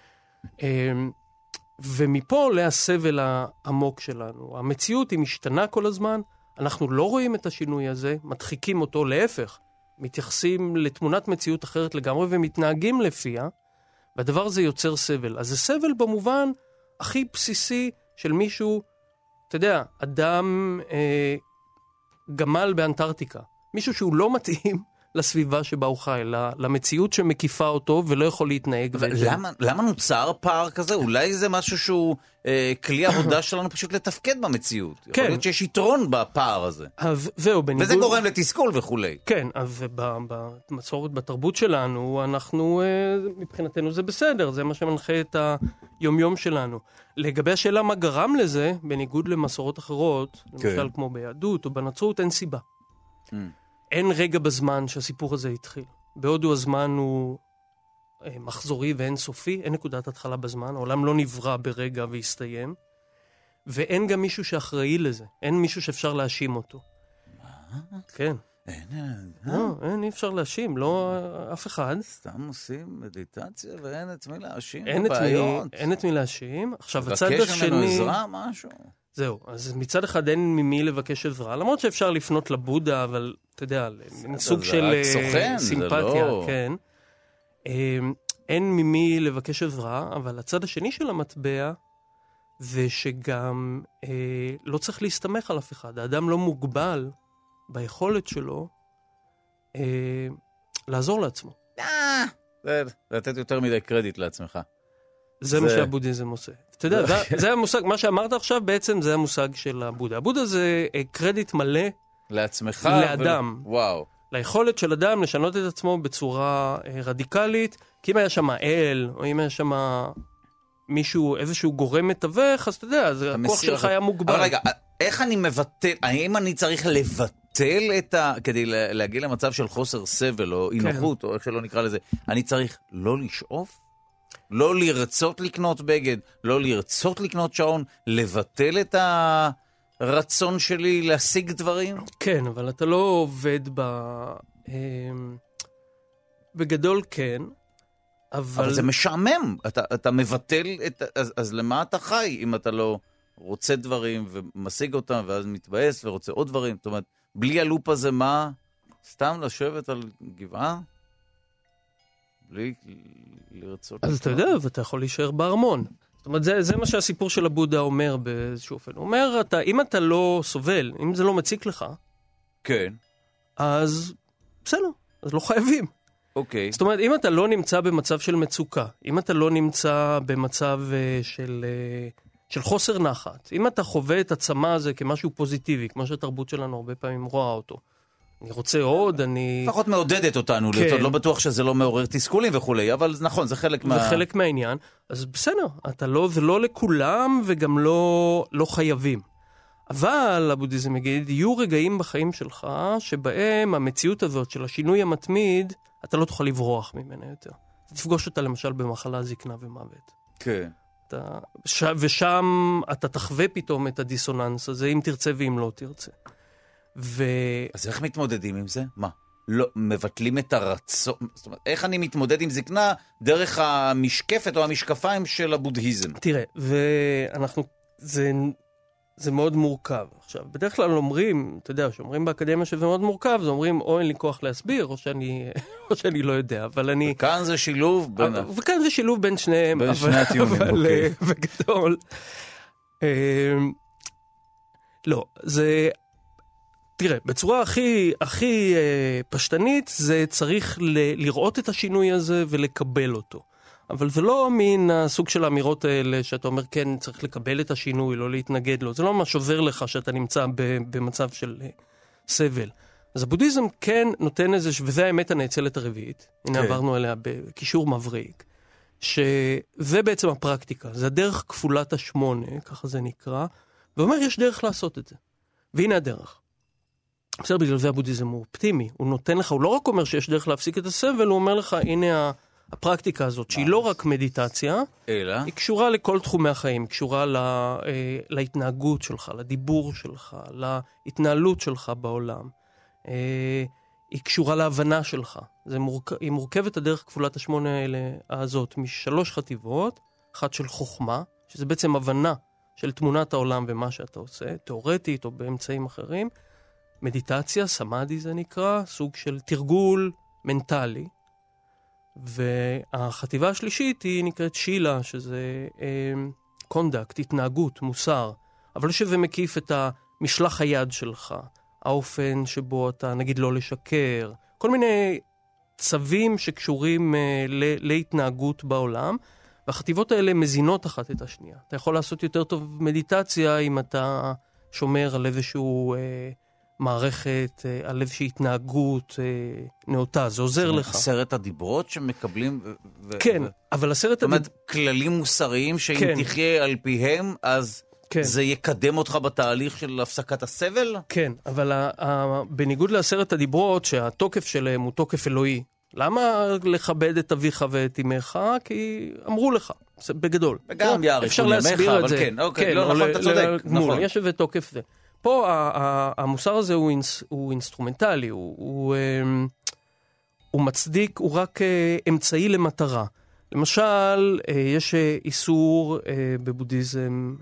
ומפה עולה הסבל העמוק שלנו. המציאות היא משתנה כל הזמן, אנחנו לא רואים את השינוי הזה, מדחיקים אותו להפך, מתייחסים לתמונת מציאות אחרת לגמרי ומתנהגים לפיה, והדבר הזה יוצר סבל. אז זה סבל במובן הכי בסיסי של מישהו, אתה יודע, אדם גמל באנטארקטיקה. מישהו שהוא לא מתאים לסביבה שבה הוא חי, למציאות שמקיפה אותו ולא יכול להתנהג. למה נוצר פער כזה? אולי זה משהו שהוא כלי עבודה שלנו פשוט לתפקד במציאות. כן. יכול להיות שיש יתרון בפער הזה. זהו, בניגוד... וזה גורם לתסכול וכולי. כן, אז במסורת, בתרבות שלנו, אנחנו, מבחינתנו זה בסדר, זה מה שמנחה את היומיום שלנו. לגבי השאלה מה גרם לזה, בניגוד למסורות אחרות, למשל כמו ביהדות או בנצרות, אין סיבה. אין רגע בזמן שהסיפור הזה התחיל. בהודו הזמן הוא מחזורי ואין סופי, אין נקודת התחלה בזמן, העולם לא נברא ברגע והסתיים, ואין גם מישהו שאחראי לזה, אין מישהו שאפשר להאשים אותו. מה? כן. אין, אי אפשר להאשים, לא אף אחד. סתם עושים מדיטציה ואין את מי להאשים בבעיות. אין את מי להאשים. עכשיו, הצד השני... לבקש ממנו עזרה, משהו. זהו, אז מצד אחד אין ממי לבקש עזרה, למרות שאפשר לפנות לבודה, אבל אתה יודע, סוג של סימפתיה, כן. אין ממי לבקש עזרה, אבל הצד השני של המטבע זה שגם לא צריך להסתמך על אף אחד. האדם לא מוגבל ביכולת שלו לעזור לעצמו. לתת יותר מדי קרדיט לעצמך. זה מה שהבודהיזם עושה. אתה יודע, זה המושג, מה שאמרת עכשיו בעצם זה המושג של הבודה. הבודה זה קרדיט מלא לעצמך. לאדם. וואו. ליכולת של אדם לשנות את עצמו בצורה רדיקלית, כי אם היה שם אל, או אם היה שם מישהו, איזשהו גורם מתווך, אז אתה יודע, הכוח שלך היה מוגבל. אבל רגע, איך אני מבטל, האם אני צריך לבטל כדי להגיע למצב של חוסר סבל, או אי-נוחות, או איך שלא נקרא לזה, אני צריך לא לשאוף? לא לרצות לקנות בגד, לא לרצות לקנות שעון, לבטל את הרצון שלי להשיג דברים? כן, אבל אתה לא עובד בגדול כן, אבל זה משעמם. אתה מבטל אז למה אתה חי אם אתה לא רוצה דברים ומשיג אותם ואז מתבאס ורוצה עוד דברים? זאת אומרת, בלי הלופ הזה מה? סתם לשבת על גבעה? בלי לרצות... אז אתה יודע, ואתה יכול להישאר בארמון. זאת אומרת, זה מה שהסיפור של הבודה אומר באיזשהו אופן. הוא אומר, אם אתה לא סובל, אם זה לא מציק לך, כן. אז בסדר, אז לא חייבים. אוקיי. זאת אומרת, אם אתה לא נמצא במצב של מצוקה, אם אתה לא נמצא במצב של חוסר נחת, אם אתה חווה את הצמא הזה כמשהו פוזיטיבי, כמו שהתרבות שלנו הרבה פעמים רואה אותו, אני רוצה עוד, אני... לפחות מעודדת אותנו, כן. לא בטוח שזה לא מעורר תסכולים וכולי, אבל נכון, זה חלק זה חלק מהעניין, אז בסדר, זה לא לכולם וגם לא חייבים. אבל הבודהיזם יגיד, יהיו רגעים בחיים שלך שבהם המציאות הזאת של השינוי המתמיד, אתה לא תוכל לברוח ממנה יותר. תפגוש אותה למשל במחלה, זקנה ומוות. כן. ושם אתה תחווה פתאום את הדיסוננס הזה, אם תרצה ואם לא תרצה. אז איך מתמודדים עם זה? מה? לא, מבטלים את הרצון? זאת אומרת, איך אני מתמודד עם זקנה דרך המשקפת או המשקפיים של הבודהיזם? תראה, זה מאוד מורכב. עכשיו, בדרך כלל אומרים, אתה יודע, שאומרים באקדמיה שזה מאוד מורכב, זה אומרים, או אין לי כוח להסביר, או שאני לא יודע, אבל אני... וכאן זה שילוב בין... וכאן זה שילוב בין שניהם. בין שני הטיעונים, אוקיי. בגדול. לא, זה... תראה, בצורה הכי פשטנית, זה צריך לראות את השינוי הזה ולקבל אותו. אבל זה לא מן הסוג של האמירות האלה שאתה אומר, כן, צריך לקבל את השינוי, לא להתנגד לו. זה לא ממש עובר לך שאתה נמצא במצב של סבל. אז הבודהיזם כן נותן איזה, וזה האמת הנאצלת הרביעית, הנה עברנו עליה בקישור מבריק, שזה בעצם הפרקטיקה, זה הדרך כפולת השמונה, ככה זה נקרא, ואומר, יש דרך לעשות את זה. והנה הדרך. בסדר, בגלל זה הבודהיזם הוא אופטימי, הוא נותן לך, הוא לא רק אומר שיש דרך להפסיק את הסבל, הוא אומר לך, הנה הפרקטיקה הזאת, שהיא לא רק מדיטציה, אלא? היא קשורה לכל תחומי החיים, היא קשורה להתנהגות שלך, לדיבור שלך, להתנהלות שלך בעולם. היא קשורה להבנה שלך. היא מורכבת הדרך כפולת השמונה הזאת משלוש חטיבות, אחת של חוכמה, שזה בעצם הבנה של תמונת העולם ומה שאתה עושה, תיאורטית או באמצעים אחרים, מדיטציה, סמאדי זה נקרא, סוג של תרגול מנטלי, והחטיבה השלישית היא נקראת שילה, שזה קונדקט, התנהגות, מוסר, אבל שזה מקיף את המשלח היד שלך, האופן שבו אתה נגיד לא לשקר, כל מיני צווים שקשורים להתנהגות בעולם, והחטיבות האלה מזינות אחת את השנייה. אתה יכול לעשות יותר טוב מדיטציה אם אתה שומר על איזשהו מערכת, על איזושהי התנהגות נאותה, זה עוזר לך. 10 הדיברות שמקבלים... כן, אבל 10 זאת אומרת, כללים מוסריים שאם תחיה על פיהם, אז זה יקדם אותך בתהליך של הפסקת הסבל? כן, אבל בניגוד ל10 הדיברות, שהתוקף שלהם הוא תוקף אלוהי, למה לכבד את אביך ואת אמך? כי אמרו לך, בגדול. וגם יעריכו אפשר להסביר את זה. כן, אוקיי, לא, נכון, אתה צודק. נכון. יש איזה תוקף זה. פה המוסר הזה הוא אינסטרומנטלי, הוא מצדיק, הוא רק אמצעי למטרה. למשל, יש איסור בבודהיזם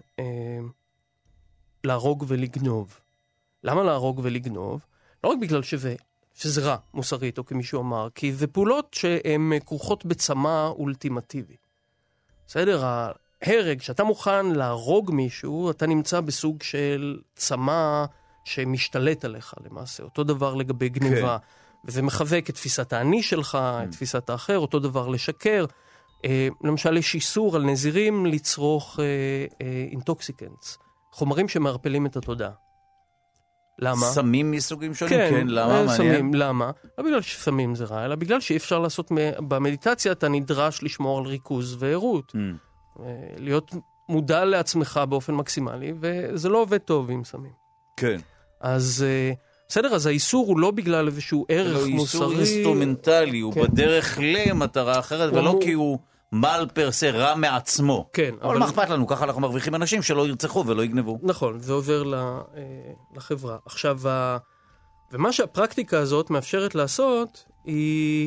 להרוג ולגנוב. למה להרוג ולגנוב? לא רק בגלל שזה רע מוסרית, או כמישהו אמר, כי זה פעולות שהן כרוכות בצמא אולטימטיבי. בסדר? ההרג, שאתה מוכן להרוג מישהו, אתה נמצא בסוג של צמא שמשתלט עליך למעשה. אותו דבר לגבי גניבה. וזה מחזק את תפיסת האני שלך, את תפיסת האחר, אותו דבר לשקר. למשל, יש איסור על נזירים לצרוך אינטוקסיקנטס, חומרים שמערפלים את התודעה. למה? סמים מסוגים שונים? כן, למה? סמים, למה? לא בגלל שסמים זה רע, אלא בגלל שאי אפשר לעשות, במדיטציה אתה נדרש לשמור על ריכוז ועירות. להיות מודע לעצמך באופן מקסימלי, וזה לא עובד טוב עם סמים. כן. אז בסדר, אז האיסור הוא לא בגלל איזשהו ערך מוסרי. הוא איסור אינסטרומנטלי, הוא בדרך למטרה אחרת, ולא כי הוא מעל פרסה רע מעצמו. כן. אבל מה אכפת לנו? ככה אנחנו מרוויחים אנשים שלא ירצחו ולא יגנבו. נכון, זה עובר לחברה. עכשיו, ומה שהפרקטיקה הזאת מאפשרת לעשות, היא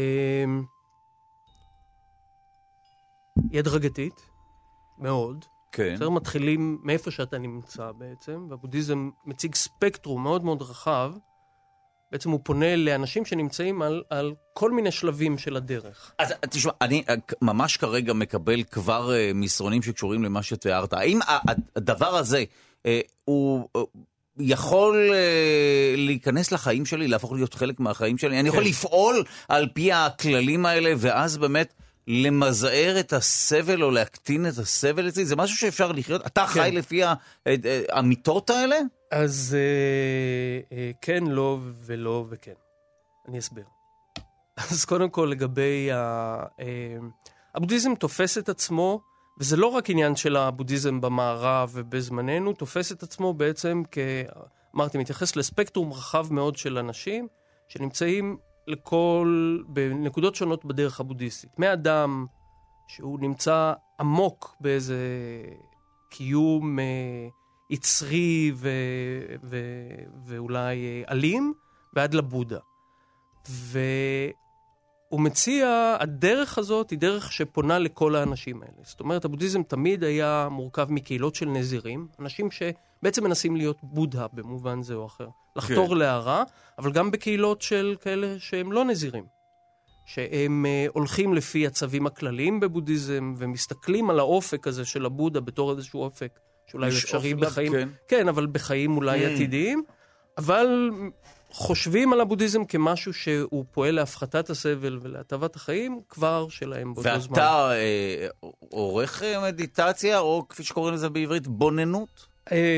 הדרגתית, מאוד. כן. בסדר, מתחילים מאיפה שאתה נמצא בעצם, והבודהיזם מציג ספקטרום מאוד מאוד רחב, בעצם הוא פונה לאנשים שנמצאים על כל מיני שלבים של הדרך. אז תשמע, אני ממש כרגע מקבל כבר מסרונים שקשורים למה שתיארת. האם הדבר הזה הוא יכול להיכנס לחיים שלי, להפוך להיות חלק מהחיים שלי? אני יכול לפעול על פי הכללים האלה, ואז באמת למזער את הסבל או להקטין את הסבל אצלי? זה משהו שאפשר לחיות? אתה חי לפי האמיתות האלה? אז כן, לא ולא וכן. אני אסביר. אז קודם כל לגבי הבודהיזם תופס את עצמו, וזה לא רק עניין של הבודהיזם במערב ובזמננו, תופס את עצמו בעצם אמרתי, מתייחס לספקטרום רחב מאוד של אנשים שנמצאים בנקודות שונות בדרך הבודהיסטית. מאדם שהוא נמצא עמוק באיזה קיום יצרי ואולי אלים, ועד לבודה. והוא מציע, הדרך הזאת היא דרך שפונה לכל האנשים האלה. זאת אומרת, הבודהיזם תמיד היה מורכב מקהילות של נזירים, אנשים שבעצם מנסים להיות בודה במובן זה או אחר. לחתור להערה, אבל גם בקהילות של כאלה שהם לא נזירים. שהם הולכים לפי הצווים הכלליים בבודהיזם, ומסתכלים על האופק הזה של הבודה בתור איזשהו אופק, שאולי אפשרי בחיים. כן, אבל בחיים אולי עתידיים. אבל חושבים על הבודהיזם כמשהו שהוא פועל להפחתת הסבל ולהטבת החיים, כבר שלהם באותו זמן. ואתה עורך מדיטציה, או כפי שקוראים לזה בעברית, בוננות?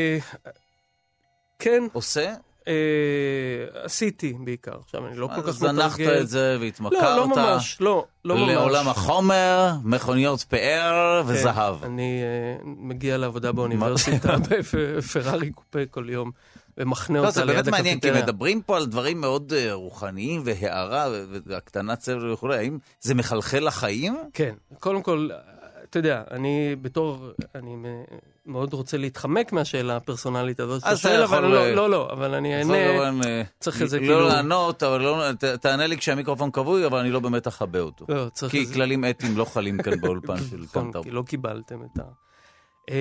כן. עושה? עשיתי בעיקר. עכשיו אני לא כל כך מתרגל. זנחת את זה והתמכרת. לא ממש, לא ממש. לעולם החומר, מכוניות פאר וזהב. אני מגיע לעבודה באוניברסיטה בפרארי קופה כל יום. ומחנה אותה ליד הקפיטריה. זה באמת מעניין, כי מדברים פה על דברים מאוד רוחניים והערה והקטנת סבל וכו'. האם זה מחלחל לחיים? כן. קודם כל, אתה יודע, אני מאוד רוצה להתחמק מהשאלה הפרסונלית הזאת. אז אתה יכול... לא, אבל אני אענה. צריך איזה כאילו... לא לענות, אבל תענה לי כשהמיקרופון כבוי, אבל אני לא באמת אחבא אותו. כי כללים אתיים לא חלים כאן באולפן של כאן תרבות. כי לא קיבלתם את ה...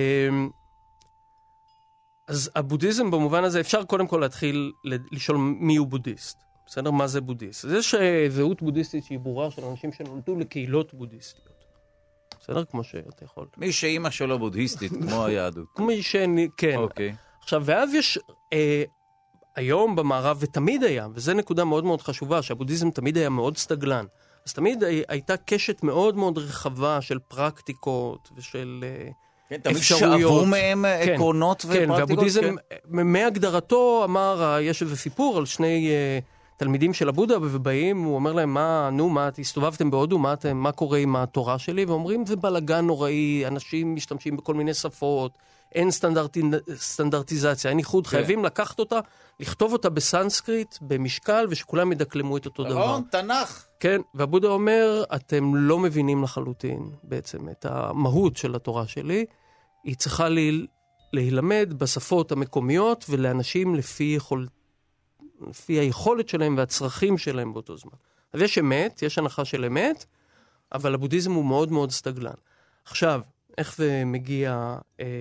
אז הבודהיזם במובן הזה, אפשר קודם כל להתחיל לשאול מי הוא בודהיסט. בסדר? מה זה בודהיסט? אז יש זהות בודהיסטית שהיא ברורה של אנשים שנולדו לקהילות בודהיסטיות. בסדר? כמו שאתה יכול. מי שאימא שלו בודהיסטית, כמו היהדות. מי כן. אוקיי. עכשיו, ואז יש, היום במערב, ותמיד היה, וזו נקודה מאוד מאוד חשובה, שהבודהיזם תמיד היה מאוד סטגלן. אז תמיד הייתה קשת מאוד מאוד רחבה של פרקטיקות ושל תמיד שאבו מהם עקרונות ופרקטיקות. כן, והבודהיזם, מהגדרתו אמר, יש איזה סיפור על שני תלמידים של הבודה, ובאים, הוא אומר להם, מה, הסתובבתם בהודו, מה קורה עם התורה שלי? ואומרים, זה בלגן נוראי, אנשים משתמשים בכל מיני שפות, אין סטנדרטיזציה, אין איחוד, חייבים לקחת אותה, לכתוב אותה בסנסקריט, במשקל, ושכולם ידקלמו את אותו דבר. תנ"ך. כן, והבודה אומר, אתם לא מבינים לחלוטין בעצם את המהות של התורה שלי, היא צריכה להילמד בשפות המקומיות, ולאנשים לפי היכולת שלהם והצרכים שלהם באותו זמן. אז יש אמת, יש הנחה של אמת, אבל הבודהיזם הוא מאוד מאוד סטגלן. עכשיו, איך זה מגיע?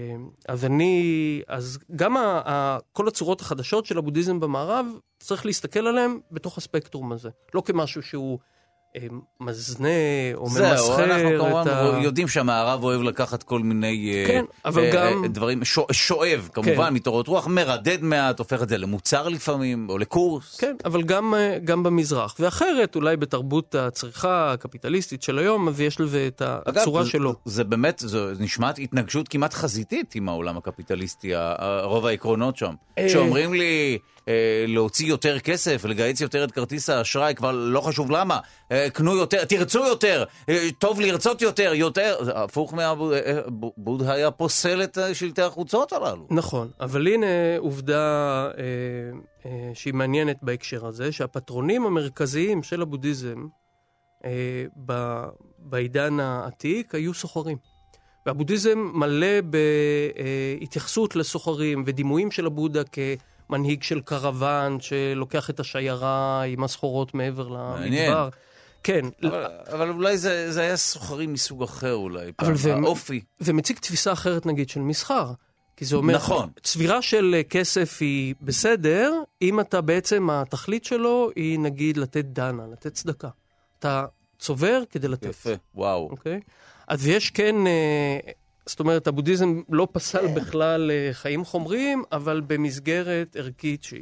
אז גם כל הצורות החדשות של הבודהיזם במערב, צריך להסתכל עליהם בתוך הספקטרום הזה. לא כמשהו שהוא מזנה או ממסחר. אנחנו כמובן יודעים שהמערב אוהב לקחת כל מיני דברים, שואב כמובן מתורות רוח, מרדד מעט, הופך את זה למוצר לפעמים, או לקורס. כן, אבל גם במזרח. ואחרת, אולי בתרבות הצריכה הקפיטליסטית של היום, אז יש לזה את הצורה שלו. זה באמת, זה נשמעת התנגשות כמעט חזיתית עם העולם הקפיטליסטי, רוב העקרונות שם. שאומרים לי להוציא יותר כסף, לגייס יותר את כרטיס האשראי, כבר לא חשוב למה, קנו יותר, תרצו יותר, טוב לרצות יותר, הפוך בודה היה פוסל את שלטי החוצות הללו. נכון, אבל הנה עובדה שהיא מעניינת בהקשר הזה, שהפטרונים המרכזיים של הבודהיזם בעידן העתיק היו סוחרים. והבודהיזם מלא בהתייחסות לסוחרים ודימויים של הבודה כמנהיג של קרוון שלוקח את השיירה עם הסחורות מעבר למדבר. כן. אבל אולי זה היה סוחרים מסוג אחר אולי, האופי. זה מציג תפיסה אחרת נגיד של מסחר. כי זה אומר, נכון. צבירה של כסף היא בסדר, אם אתה בעצם, התכלית שלו היא נגיד לתת דנה, לתת צדקה. אתה צובר כדי לתת. יפה, וואו. אוקיי? אז יש כן, זאת אומרת, הבודהיזם לא פסל בכלל חיים חומריים, אבל במסגרת ערכית שהיא.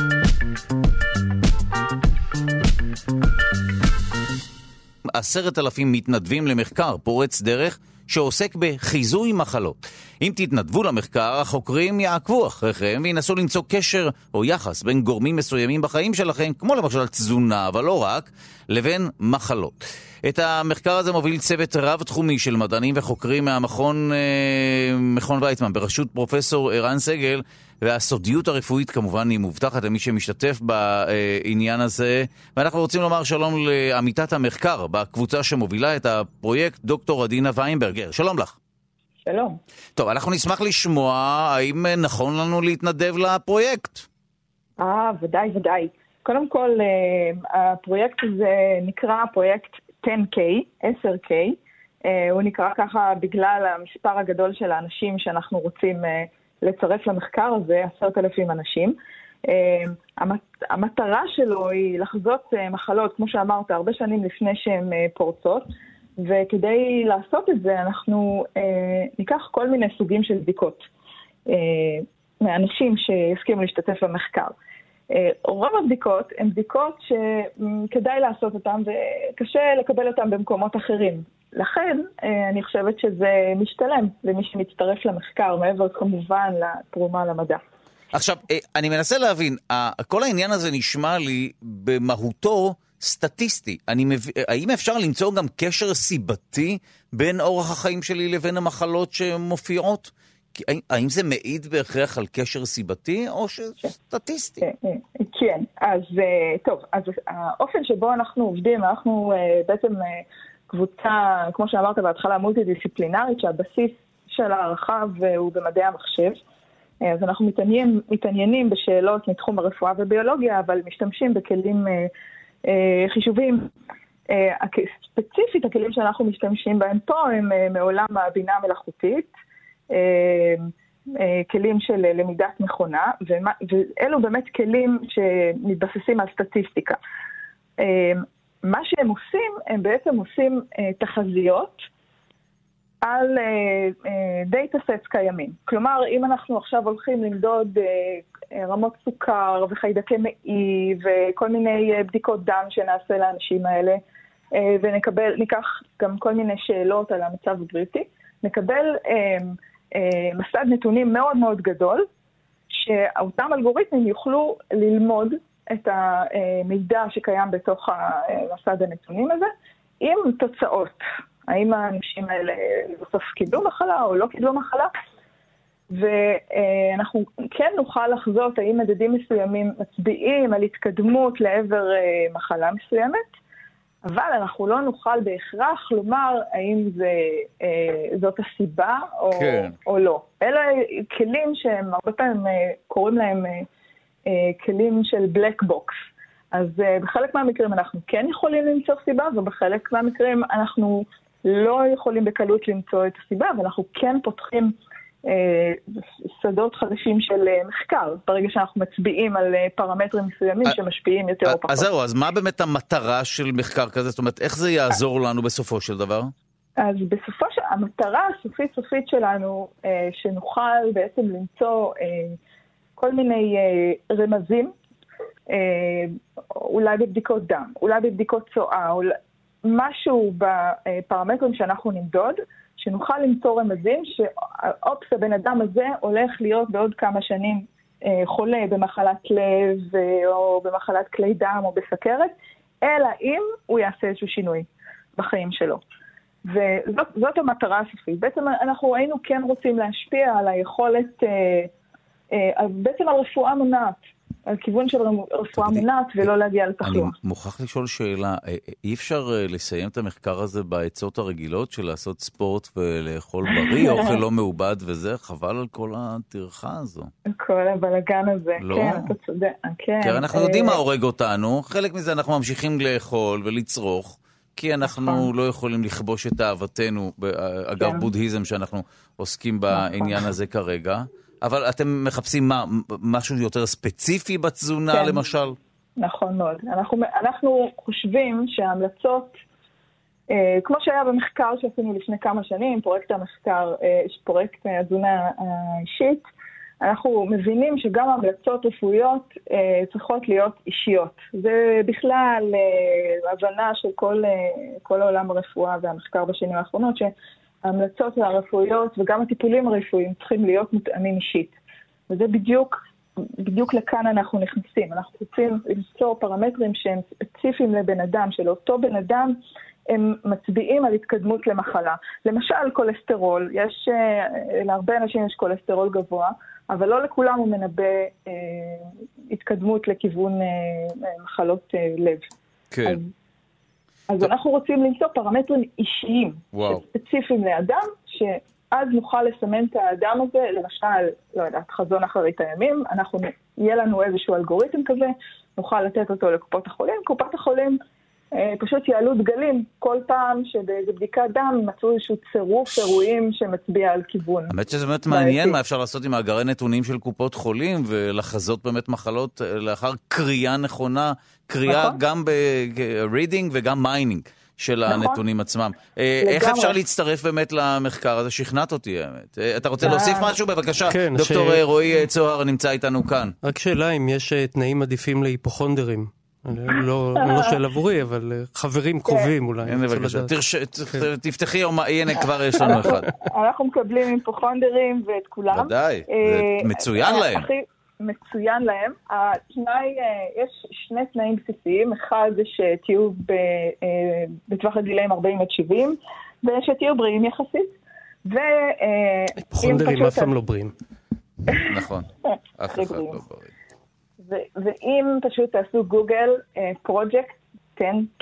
10,000 מתנדבים למחקר פורץ דרך שעוסק בחיזוי מחלות. אם תתנדבו למחקר, החוקרים יעקבו אחריכם וינסו למצוא קשר או יחס בין גורמים מסוימים בחיים שלכם, כמו למשל תזונה, אבל לא רק, לבין מחלות. את המחקר הזה מוביל צוות רב-תחומי של מדענים וחוקרים מהמכון ויצמן, בראשות פרופסור ערן סגל, והסודיות הרפואית כמובן היא מובטחת למי שמשתתף בעניין הזה. ואנחנו רוצים לומר שלום לעמיתת המחקר בקבוצה שמובילה את הפרויקט, דוקטור עדינה ויינברגר. שלום לך. שלום. טוב, אנחנו נשמח לשמוע האם נכון לנו להתנדב לפרויקט. ודאי. קודם כל, הפרויקט הזה נקרא פרויקט 10K, 10K. הוא נקרא ככה בגלל המספר הגדול של האנשים שאנחנו רוצים לצרף למחקר הזה, 10,000 אנשים. המטרה שלו היא לחזות מחלות, כמו שאמרת, הרבה שנים לפני שהן פורצות, וכדי לעשות את זה אנחנו ניקח כל מיני סוגים של בדיקות מאנשים שיסכימו להשתתף במחקר. רוב הבדיקות הן בדיקות שכדאי לעשות אותן וקשה לקבל אותן במקומות אחרים. לכן אני חושבת שזה משתלם למי שמצטרף למחקר, מעבר כמובן לתרומה למדע. עכשיו, אני מנסה להבין, כל העניין הזה נשמע לי במהותו סטטיסטי. האם אפשר למצוא גם קשר סיבתי בין אורח החיים שלי לבין המחלות שמופיעות? האם זה מעיד בהכרח על קשר סיבתי או סטטיסטי? כן, אז טוב, אז האופן שבו אנחנו עובדים, אנחנו בעצם קבוצה, כמו שאמרת בהתחלה, מולטי-דיסציפלינרית, שהבסיס של הערכה הוא במדעי המחשב. אז אנחנו מתעניינים בשאלות מתחום הרפואה וביולוגיה, אבל משתמשים בכלים חישובים. ספציפית, הכלים שאנחנו משתמשים בהם פה הם מעולם הבינה המלאכותית, כלים של למידת מכונה, ואלו באמת כלים שמתבססים על סטטיסטיקה. מה שהם עושים, הם בעצם עושים תחזיות על דאטה סט קיימים. כלומר, אם אנחנו עכשיו הולכים למדוד רמות סוכר וחיידקי מעי וכל מיני בדיקות דם שנעשה לאנשים האלה, וניקח גם כל מיני שאלות על המצב הבריאותי, נקבל מסד נתונים מאוד מאוד גדול, שאותם אלגוריתמים יוכלו ללמוד את המידע שקיים בתוך המסד הנתונים הזה, עם תוצאות. האם האנשים האלה בסוף קיבלו מחלה או לא קיבלו מחלה, ואנחנו כן נוכל לחזות האם מדדים מסוימים מצביעים על התקדמות לעבר מחלה מסוימת, אבל אנחנו לא נוכל בהכרח לומר האם זאת הסיבה או לא. אלה כלים שהם הרבה פעמים קוראים להם כלים של בלק בוקס. אז בחלק מהמקרים אנחנו כן יכולים למצוא סיבה, ובחלק מהמקרים אנחנו לא יכולים בקלות למצוא את הסיבה, ואנחנו כן פותחים שדות חדשים של מחקר, ברגע שאנחנו מצביעים על פרמטרים מסוימים שמשפיעים יותר או פחות. אז זהו, אז מה באמת המטרה של מחקר כזה? זאת אומרת, איך זה יעזור לנו בסופו של דבר? אז בסופו של... המטרה הסופית שלנו, שנוכל בעצם למצוא כל מיני רמזים, אולי בבדיקות דם, אולי בבדיקות צואה, משהו בפרמטרים שאנחנו נמדוד, שנוכל למצוא רמזים שאופס, הבן אדם הזה הולך להיות בעוד כמה שנים חולה במחלת לב או במחלת כלי דם או בסכרת, אלא אם הוא יעשה איזשהו שינוי בחיים שלו. וזאת המטרה הסופית. בעצם אנחנו היינו כן רוצים להשפיע על היכולת, בעצם על רפואה מונעת, על כיוון של רפואה מונעת ולא להגיע לתחלואה. אני מוכרח לשאול שאלה, אי אפשר לסיים את המחקר הזה בעצות הרגילות של לעשות ספורט ולאכול בריא, אוכל לא מעובד וזה, חבל על כל הטרחה הזו. כל הבלגן הזה, לא? כן, אתה צודק, כן. כי אנחנו יודעים מה הורג אותנו, חלק מזה אנחנו ממשיכים לאכול ולצרוך, כי אנחנו לא יכולים לכבוש את אהבתנו, אגב בודהיזם שאנחנו עוסקים בעניין הזה כרגע, אבל אתם מחפשים משהו יותר ספציפי בתזונה למשל? נכון מאוד. אנחנו חושבים שההמלצות, כמו שהיה במחקר שעשינו לפני כמה שנים, פרויקט המחקר, פרויקט התזונה האישית, אנחנו מבינים שגם ההמלצות רפואיות צריכות להיות אישיות. זה בכלל הבנה של כל העולם הרפואה והמחקר בשנים האחרונות, ההמלצות הרפואיות וגם הטיפולים הרפואיים צריכים להיות מותאמים אישית. וזה בדיוק לכאן אנחנו נכנסים. אנחנו רוצים למצוא פרמטרים שהם ספציפיים לבן אדם, שלאותו בן אדם הם מצביעים על התקדמות למחלה. למשל קולסטרול, להרבה אנשים יש קולסטרול גבוה, אבל לא לכולם הוא מנבא התקדמות לכיוון מחלות לב. כן. אז אנחנו רוצים למצוא פרמטרים אישיים, ספציפיים לאדם, שאז נוכל לסמן את האדם הזה, למשל, לא יודעת, חזון אחרית הימים, יהיה לנו איזשהו אלגוריתם כזה, נוכל לתת אותו לקופות החולים, קופות החולים פשוט יעלו דגלים כל פעם שבבדיקת דם מצאו איזשהו צירוף אירועים שמצביע על כיוון. האמת שזה באמת מעניין מה אפשר לעשות עם מאגרי נתונים של קופות חולים, ולחזות באמת מחלות לאחר קריאה נכונה, קריאה גם ב-reading וגם mining של הנתונים עצמם. איך אפשר להצטרף באמת למחקר הזה? שכנעת אותי, האמת. אתה רוצה להוסיף משהו? בבקשה. דוקטור רועי צוהר נמצא איתנו כאן. רק שאלה אם יש תנאים עדיפים להיפוכונדרים. לא של עבורי, אבל חברים קרובים אולי. הנה בבקשה, תפתחי, הנה כבר יש לנו אחד. אנחנו מקבלים היפוכונדרים ואת כולם. ודאי, זה מצוין להם. מצוין להם. התנאי, יש שני תנאים בסיסיים, אחד זה שתהיו בטווח הגילאים 40 עד 70, ושתהיו בריאים יחסית. היפוכונדרים אף פעם לא בריאים. נכון, אף אחד לא בריא. ואם פשוט תעשו גוגל פרויקט 10K,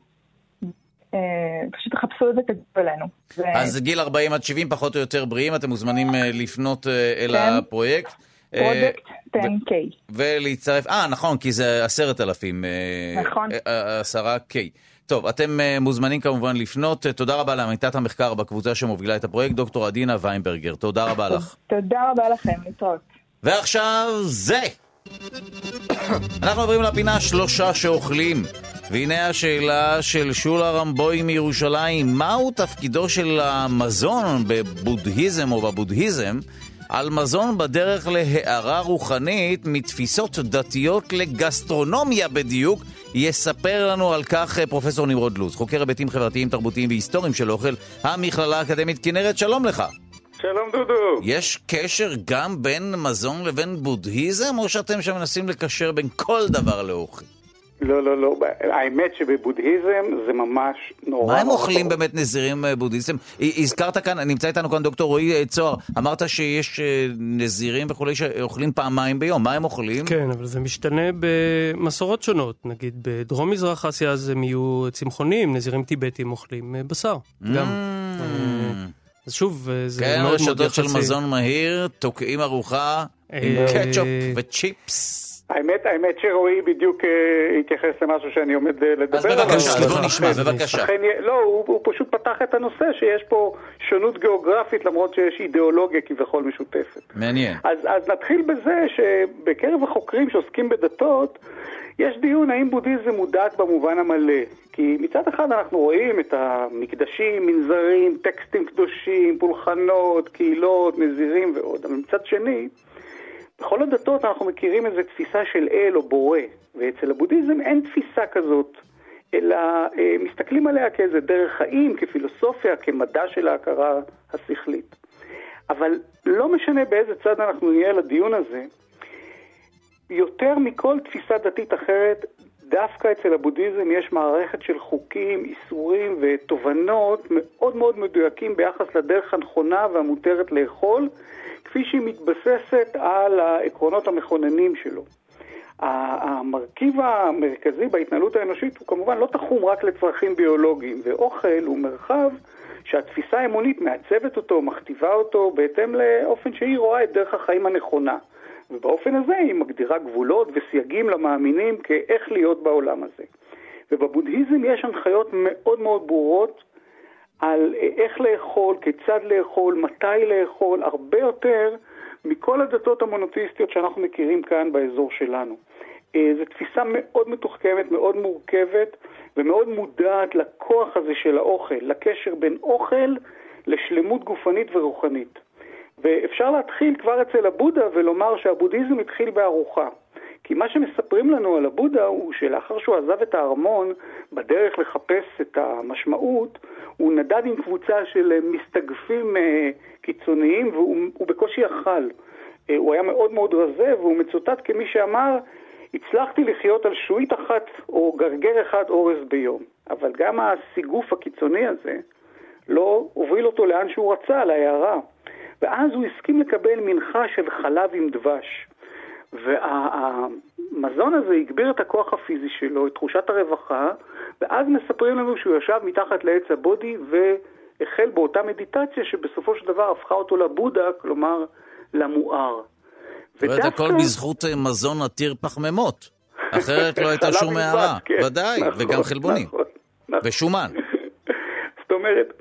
פשוט תחפשו את זה, תגידו אלינו. אז גיל 40 עד 70 פחות או יותר בריאים, אתם מוזמנים לפנות אל הפרויקט. פרויקט 10K. ולהצטרף, נכון, כי זה 10,000. נכון. 10K. טוב, אתם מוזמנים כמובן לפנות. תודה רבה לעמיתת המחקר בקבוצה שמובילה את הפרויקט, דוקטור עדינה ויינברגר. תודה רבה לך. תודה רבה לכם, להתראות. ועכשיו זה! אנחנו עוברים לפינה 3 שאוכלים, והנה השאלה של שולה רמבוי מירושלים: מהו תפקידו של המזון בבודהיזם או בבודהיזם? על מזון בדרך להערה רוחנית מתפיסות דתיות לגסטרונומיה בדיוק. יספר לנו על כך פרופסור נמרוד לוז, חוקר היבטים חברתיים, תרבותיים והיסטוריים של אוכל, המכללה האקדמית כנרת. שלום לך. שלום דודו. יש קשר גם בין מזון לבין בודהיזם, או שאתם שמנסים לקשר בין כל דבר לאוכל? לא. האמת שבבודהיזם זה ממש נורא. מה הם אוכלים באמת נזירים בודהיזם? הזכרת כאן, נמצא איתנו כאן דוקטור רועי צוהר, אמרת שיש נזירים וכולי שאוכלים פעמיים ביום, מה הם אוכלים? כן, אבל זה משתנה במסורות שונות, נגיד בדרום מזרח אסיה אז הם יהיו צמחונים, נזירים טיבטים אוכלים בשר, גם. אז שוב, זה מאוד מאוד יחסי. כן, רשתות של מזון מהיר, תוקעים ארוחה עם קטשופ וצ'יפס. האמת שרועי בדיוק התייחס למשהו שאני עומד לדבר. אז בבקשה, בוא נשמע, בבקשה. לא, הוא פשוט פתח את הנושא שיש פה שונות גיאוגרפית, למרות שיש אידיאולוגיה כביכול משותפת. מעניין. אז נתחיל בזה שבקרב החוקרים שעוסקים בדתות, יש דיון האם בודהיזם הוא דת במובן המלא. כי מצד אחד אנחנו רואים את המקדשים, מנזרים, טקסטים קדושים, פולחנות, קהילות, נזירים ועוד. אבל מצד שני, בכל הדתות אנחנו מכירים איזו תפיסה של אל או בורא, ואצל הבודהיזם אין תפיסה כזאת, אלא מסתכלים עליה כאיזה דרך חיים, כפילוסופיה, כמדע של ההכרה השכלית. אבל לא משנה באיזה צד אנחנו נהיה לדיון הזה, יותר מכל תפיסה דתית אחרת, דווקא אצל הבודהיזם יש מערכת של חוקים, איסורים ותובנות מאוד מאוד מדויקים ביחס לדרך הנכונה והמותרת לאכול, כפי שהיא מתבססת על העקרונות המכוננים שלו. המרכיב המרכזי בהתנהלות האנושית הוא כמובן לא תחום רק לצרכים ביולוגיים, ואוכל הוא מרחב שהתפיסה האמונית מעצבת אותו, מכתיבה אותו, בהתאם לאופן שהיא רואה את דרך החיים הנכונה. ובאופן הזה היא מגדירה גבולות וסייגים למאמינים כאיך להיות בעולם הזה. ובבודהיזם יש הנחיות מאוד מאוד ברורות על איך לאכול, כיצד לאכול, מתי לאכול, הרבה יותר מכל הדתות המונותיסטיות שאנחנו מכירים כאן באזור שלנו. זו תפיסה מאוד מתוחכמת, מאוד מורכבת, ומאוד מודעת לכוח הזה של האוכל, לקשר בין אוכל לשלמות גופנית ורוחנית. ואפשר להתחיל כבר אצל הבודה ולומר שהבודהיזם התחיל בארוחה. כי מה שמספרים לנו על הבודה הוא שלאחר שהוא עזב את הארמון, בדרך לחפש את המשמעות, הוא נדד עם קבוצה של מסתגפים קיצוניים והוא בקושי אכל. הוא היה מאוד מאוד רזה והוא מצוטט כמי שאמר, הצלחתי לחיות על שועית אחת או גרגר אחד אורז ביום. אבל גם הסיגוף הקיצוני הזה לא הוביל אותו לאן שהוא רצה, להערה. ואז הוא הסכים לקבל מנחה של חלב עם דבש. והמזון הזה הגביר את הכוח הפיזי שלו, את תחושת הרווחה, ואז מספרים לנו שהוא ישב מתחת לעץ הבודי והחל באותה מדיטציה שבסופו של דבר הפכה אותו לבודה, כלומר למואר. ודווקא הכל בזכות מזון עתיר פחמימות, אחרת לא הייתה שום הערה, ודאי, וגם חלבונים, ושומן. זאת אומרת,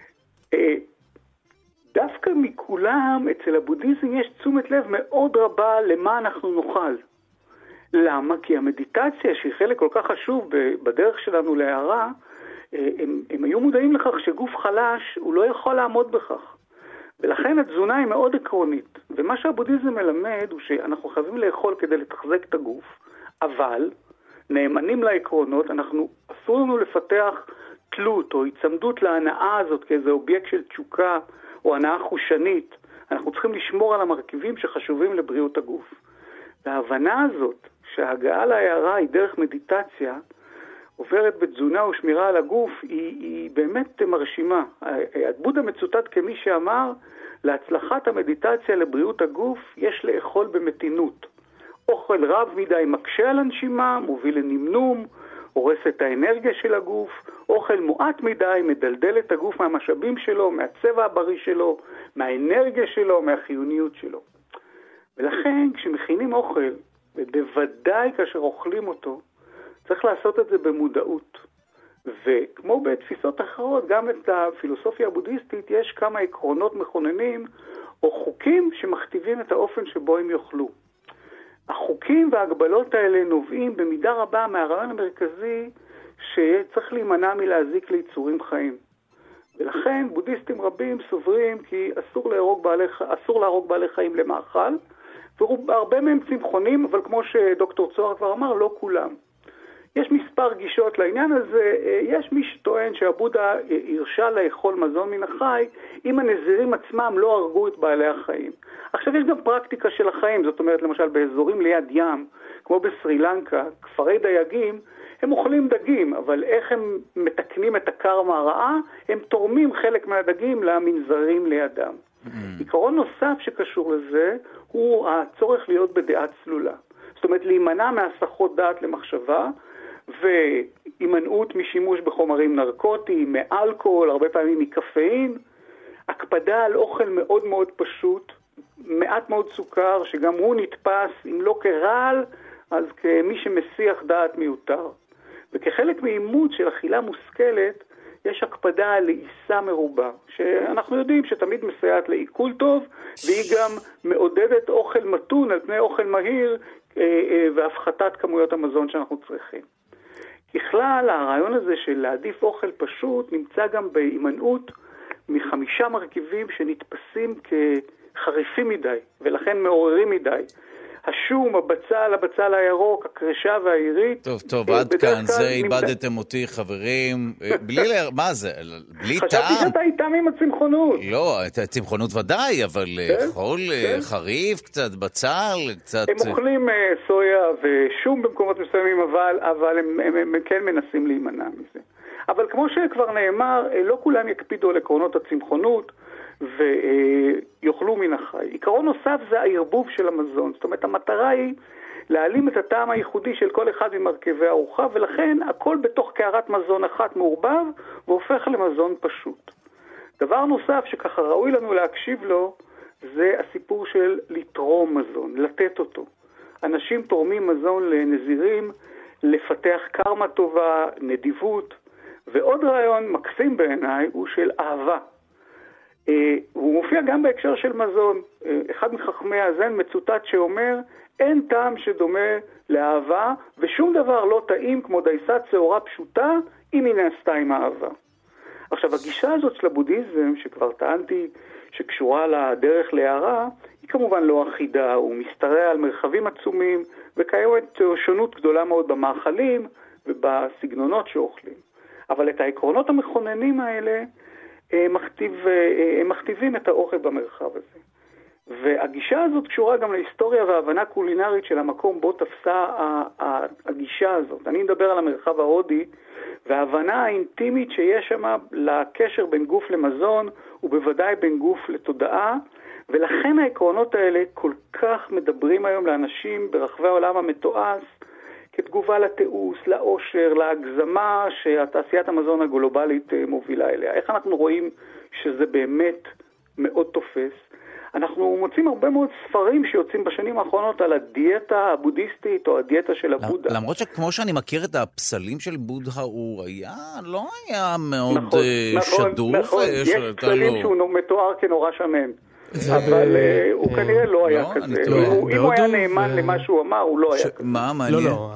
דווקא מכולם אצל הבודהיזם יש תשומת לב מאוד רבה למה אנחנו נאכל. למה? כי המדיטציה שהיא חלק כל כך חשוב בדרך שלנו להערה, הם היו מודעים לכך שגוף חלש הוא לא יכול לעמוד בכך. ולכן התזונה היא מאוד עקרונית. ומה שהבודהיזם מלמד הוא שאנחנו חייבים לאכול כדי לתחזק את הגוף, אבל נאמנים לעקרונות, אסור לנו לפתח תלות או הצמדות להנאה הזאת כאיזה אובייקט של תשוקה או הנאה חושנית. אנחנו צריכים לשמור על המרכיבים שחשובים לבריאות הגוף. וההבנה הזאת שההגעה להערה היא דרך מדיטציה, עוברת בתזונה ושמירה על הגוף, היא באמת מרשימה. הבודה מצוטט כמי שאמר, להצלחת המדיטציה לבריאות הגוף יש לאכול במתינות. אוכל רב מדי מקשה על הנשימה, מוביל לנמנום, הורס את האנרגיה של הגוף. אוכל מועט מדי מדלדל את הגוף מהמשאבים שלו, מהצבע הבריא שלו, מהאנרגיה שלו, מהחיוניות שלו. ולכן כשמכינים אוכל, ובוודאי כאשר אוכלים אותו, צריך לעשות את זה במודעות. וכמו בתפיסות אחרות, גם את הפילוסופיה הבודהיסטית, יש כמה עקרונות מכוננים או חוקים שמכתיבים את האופן שבו הם יאכלו. החוקים וההגבלות האלה נובעים במידה רבה מהרעיון המרכזי שצריך להימנע מלהזיק ליצורים חיים. ולכן בודהיסטים רבים סוברים כי אסור להרוג בעלי חיים למאכל, והרבה מהם צמחונים, אבל כמו שדוקטור צוהר כבר אמר, לא כולם. יש מספר גישות לעניין הזה. יש מי שטוען שהבודה הרשה לאכול מזון מן החי אם הנזירים עצמם לא הרגו את בעלי החיים. עכשיו יש גם פרקטיקה של החיים, זאת אומרת למשל באזורים ליד ים, כמו בסרי לנקה, כפרי דייגים, הם אוכלים דגים, אבל איך הם מתקנים את הקרמה הרעה? הם תורמים חלק מהדגים למנזרים לידם. עיקרון נוסף שקשור לזה הוא הצורך להיות בדעה צלולה. זאת אומרת להימנע מהסחות דעת למחשבה, והימנעות משימוש בחומרים נרקוטיים, מאלכוהול, הרבה פעמים מקפאין, הקפדה על אוכל מאוד מאוד פשוט, מעט מאוד סוכר, שגם הוא נתפס, אם לא כרעל, אז כמי שמסיח דעת מיותר. וכחלק מאימות של אכילה מושכלת, יש הקפדה על לעיסה מרובה, שאנחנו יודעים שתמיד מסייעת לעיכול טוב, והיא גם מעודדת אוכל מתון על פני אוכל מהיר, והפחתת כמויות המזון שאנחנו צריכים. ככלל, הרעיון הזה של להעדיף אוכל פשוט נמצא גם בהימנעות מ5 מרכיבים שנתפסים כחריפים מדי, ולכן מעוררים מדי. השום, הבצל הירוק, הקרשה והעירית. טוב, עד כאן, זה איבדתם אותי, חברים. מה זה? בלי טעם? חשבתי שאתה איתם עם הצמחונות. לא, הצמחונות ודאי, אבל חול חריף, קצת בצל, קצת... הם אוכלים סויה ושום במקומות מסוימים, אבל הם כן מנסים להימנע מזה. אבל כמו שכבר נאמר, לא כולם יקפידו על עקרונות הצמחונות, ויוכלו מן החי. עיקרון נוסף זה הערבוב של המזון. זאת אומרת, המטרה היא להעלים את הטעם הייחודי של כל אחד ממרכיבי הארוחה, ולכן הכל בתוך קערת מזון אחת מעורבב, והופך למזון פשוט. דבר נוסף שככה ראוי לנו להקשיב לו, זה הסיפור של לתרום מזון, לתת אותו. אנשים תורמים מזון לנזירים, לפתח קרמה טובה, נדיבות, ועוד רעיון מקסים בעיניי הוא של אהבה. הוא מופיע גם בהקשר של מזון. אחד מחכמי הזן מצוטט שאומר, אין טעם שדומה לאהבה, ושום דבר לא טעים כמו דייסת שעורה פשוטה, אם היא נעשתה עם אהבה. עכשיו, הגישה הזאת של הבודהיזם, שכבר טענתי שקשורה לדרך להערה, היא כמובן לא אחידה, הוא משתרע על מרחבים עצומים, וקיימת שונות גדולה מאוד במאכלים ובסגנונות שאוכלים. אבל את העקרונות המכוננים האלה, הם מכתיבים את האוכל במרחב הזה. והגישה הזאת קשורה גם להיסטוריה והבנה קולינרית של המקום בו תפסה הגישה הזאת. אני מדבר על המרחב ההודי, וההבנה האינטימית שיש שם לקשר בין גוף למזון, ובוודאי בין גוף לתודעה, ולכן העקרונות האלה כל כך מדברים היום לאנשים ברחבי העולם המתועש, כתגובה לתיעוש, לאושר, להגזמה שהתעשיית המזון הגלובלית מובילה אליה. איך אנחנו רואים שזה באמת מאוד תופס? אנחנו מוצאים הרבה מאוד ספרים שיוצאים בשנים האחרונות על הדיאטה הבודהיסטית או הדיאטה של הבודה. למרות שכמו שאני מכיר את הפסלים של בודה, הוא לא היה מאוד שדוף. נכון, יש פסלים שהוא מתואר כנורא שמן. אבל הוא כנראה לא היה כזה. אם הוא היה נאמן למה שהוא אמר, הוא לא היה כזה. מה מעניין? לא,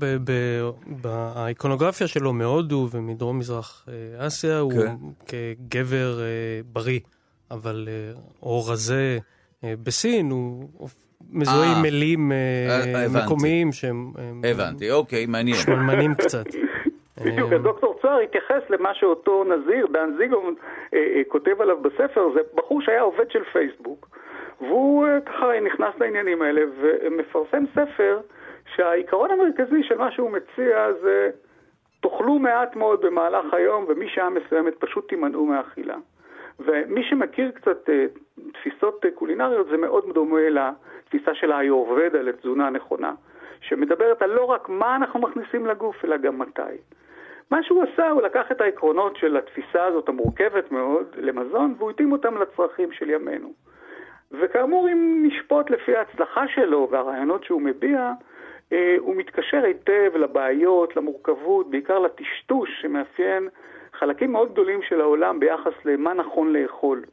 באיקונוגרפיה שלו מהודו ומדרום מזרח אסיה הוא כגבר בריא, אבל או רזה בסין הוא מזוהה עם מילים מקומיים שהם... הבנתי, אוקיי, מעניין. שמלמנים קצת. בדיוק, דוקטור צוהר התייחס למה שאותו נזיר, דן זיגרמן, כותב עליו בספר. זה בחור שהיה עובד של פייסבוק, והוא ככה נכנס לעניינים האלה ומפרסם ספר שהעיקרון המרכזי של מה שהוא מציע זה תאכלו מעט מאוד במהלך היום, ומשעה מסוימת פשוט תימנעו מהאכילה. ומי שמכיר קצת תפיסות קולינריות, זה מאוד דומה לתפיסה של האיורבדה לתזונה נכונה, שמדברת על לא רק מה אנחנו מכניסים לגוף, אלא גם מתי. מה שהוא עשה, הוא לקח את העקרונות של התפיסה הזאת המורכבת מאוד למזון, והוא התאים אותם לצרכים של ימינו. וכאמור, אם נשפוט לפי ההצלחה שלו והרעיונות שהוא מביע, הוא מתקשר היטב לבעיות, למורכבות, בעיקר לטשטוש שמאפיין חלקים מאוד גדולים של העולם ביחס למה נכון לאכול.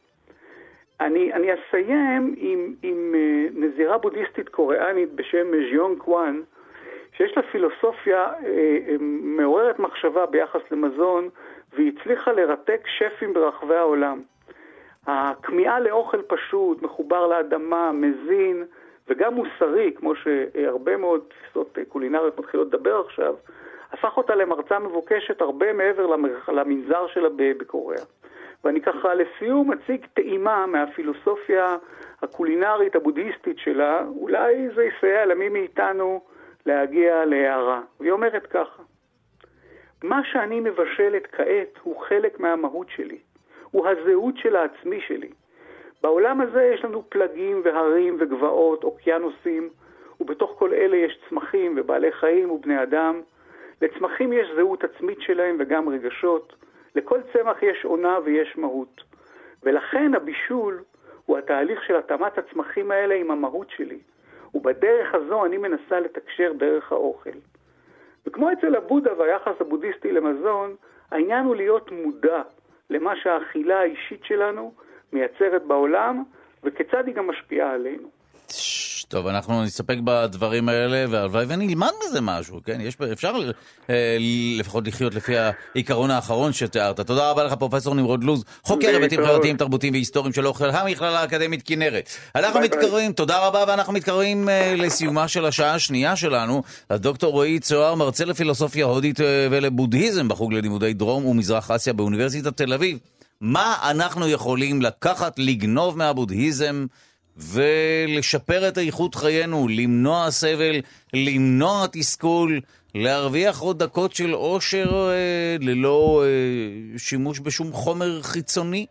אני אסיים עם נזירה בודהיסטית קוריאנית בשם ז'יונג קוואן, שיש לה פילוסופיה מעוררת מחשבה ביחס למזון, והיא הצליחה לרתק שפים ברחבי העולם. הכמיהה לאוכל פשוט, מחובר לאדמה, מזין, וגם מוסרי, כמו שהרבה מאוד תפיסות קולינריות מתחילות לדבר עכשיו, הפך אותה למרצה מבוקשת הרבה מעבר למנזר שלה בקוריאה. ואני ככה לסיום מציג טעימה מהפילוסופיה הקולינרית הבודהיסטית שלה, אולי זה יסייע למי מאיתנו להגיע להערה. והיא אומרת ככה: מה שאני מבשלת כעת הוא חלק מהמהות שלי, הוא הזהות של העצמי שלי. בעולם הזה יש לנו פלגים והרים וגבעות, אוקיינוסים, ובתוך כל אלה יש צמחים ובעלי חיים ובני אדם. לצמחים יש זהות עצמית שלהם וגם רגשות. לכל צמח יש עונה ויש מהות. ולכן הבישול הוא התהליך של התאמת הצמחים האלה עם המהות שלי. ובדרך הזו אני מנסה לתקשר דרך האוכל. וכמו אצל הבודה והיחס הבודהיסטי למזון, העניין הוא להיות מודע למה שהאכילה האישית שלנו מייצרת בעולם, וכיצד היא גם משפיעה עלינו. טוב, אנחנו נסתפק בדברים האלה, והלוואי ונלמד מזה משהו, כן? אפשר לפחות לחיות לפי העיקרון האחרון שתיארת. תודה רבה לך, פרופסור נמרוד לוז, חוקר היבטים חברתיים, תרבותיים והיסטוריים של אוכל, המכללה האקדמית כנרת. אנחנו מתקרבים, תודה רבה, ואנחנו מתקרבים לסיומה של השעה השנייה שלנו. הדוקטור רועי צוהר, מרצה לפילוסופיה הודית ולבודהיזם בחוג ללימודי דרום ומזרח אסיה באוניברסיטת תל אביב. מה אנחנו יכולים לקחת, לגנוב מהבודהיזם ולשפר את איכות חיינו, למנוע סבל, למנוע תסכול, להרוויח עוד דקות של אושר ללא שימוש בשום חומר חיצוני?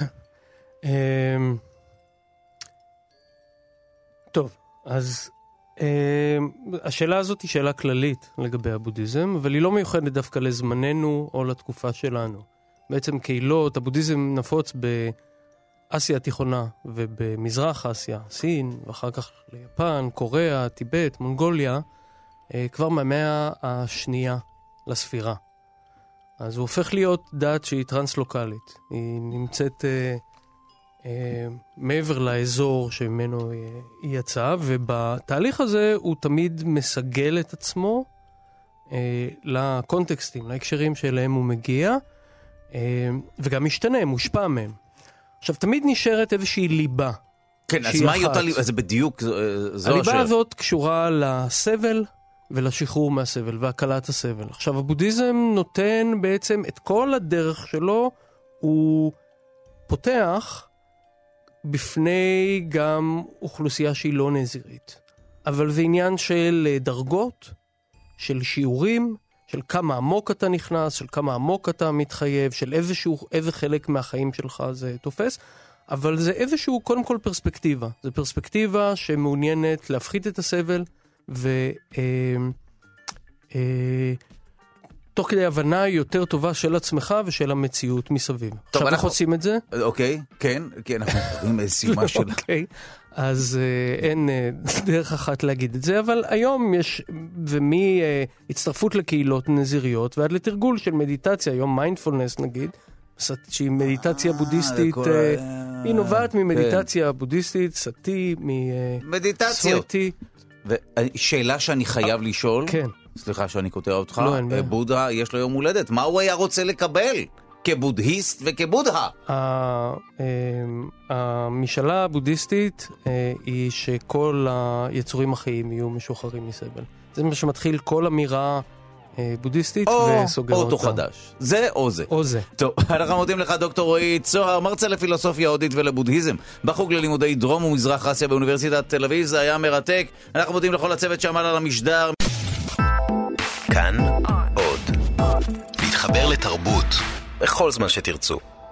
טוב, אז השאלה הזאת היא שאלה כללית לגבי הבודהיזם, אבל היא לא מיוחדת דווקא לזמננו או לתקופה שלנו. בעצם קהילות, הבודהיזם נפוץ באסיה התיכונה ובמזרח אסיה, סין, ואחר כך ליפן, קוריאה, טיבט, מונגוליה, כבר מהמאה השנייה לספירה. אז הוא הופך להיות דת שהיא טרנס-לוקלית. היא נמצאת מעבר לאזור שממנו היא יצאה, ובתהליך הזה הוא תמיד מסגל את עצמו לקונטקסטים, להקשרים שאליהם הוא מגיע, וגם משתנה, מושפע מהם. עכשיו, תמיד נשארת איזושהי ליבה. כן, אז מה היא אותה ליבה? זה בדיוק, זו הליבה הזאת קשורה לסבל ולשחרור מהסבל והקלת הסבל. עכשיו, הבודהיזם נותן בעצם את כל הדרך שלו, הוא פותח בפני גם אוכלוסייה שהיא לא נזירית. אבל זה עניין של דרגות, של שיעורים, של כמה עמוק אתה נכנס, של כמה עמוק אתה מתחייב, של איזה חלק מהחיים שלך זה תופס, אבל זה איזשהו קודם כל פרספקטיבה. זה פרספקטיבה שמעוניינת להפחית את הסבל, תוך כדי הבנה יותר טובה של עצמך ושל המציאות מסביב. עכשיו אנחנו עושים את זה? אוקיי, כן, כי אנחנו קוראים סיומה שלה. אוקיי, אז אין דרך אחת להגיד את זה, אבל היום יש, ומהצטרפות לקהילות נזיריות, ועד לתרגול של מדיטציה, היום מיינדפולנס נגיד, שהיא מדיטציה בודהיסטית, היא נובעת ממדיטציה בודהיסטית, סטי, מסוויטי. ושאלה שאני חייב לשאול, כן. סליחה שאני קוטע אותך, בודה יש לו יום הולדת, מה הוא היה רוצה לקבל כבודהיסט וכבודה? המשאלה הבודהיסטית היא שכל היצורים החיים יהיו משוחררים מסבל. זה מה שמתחיל כל אמירה בודהיסטית וסוגר אותה. או חדש. זה או זה. או זה. טוב, אנחנו מודים לך דוקטור רועי צוהר, מרצה לפילוסופיה הודית ולבודהיזם בחוג ללימודי דרום ומזרח אסיה באוניברסיטת תל אביב. זה היה מרתק. אנחנו מודים לכל הצוות שעמל על המשדר. כאן עוד. להתחבר לתרבות בכל זמן שתרצו.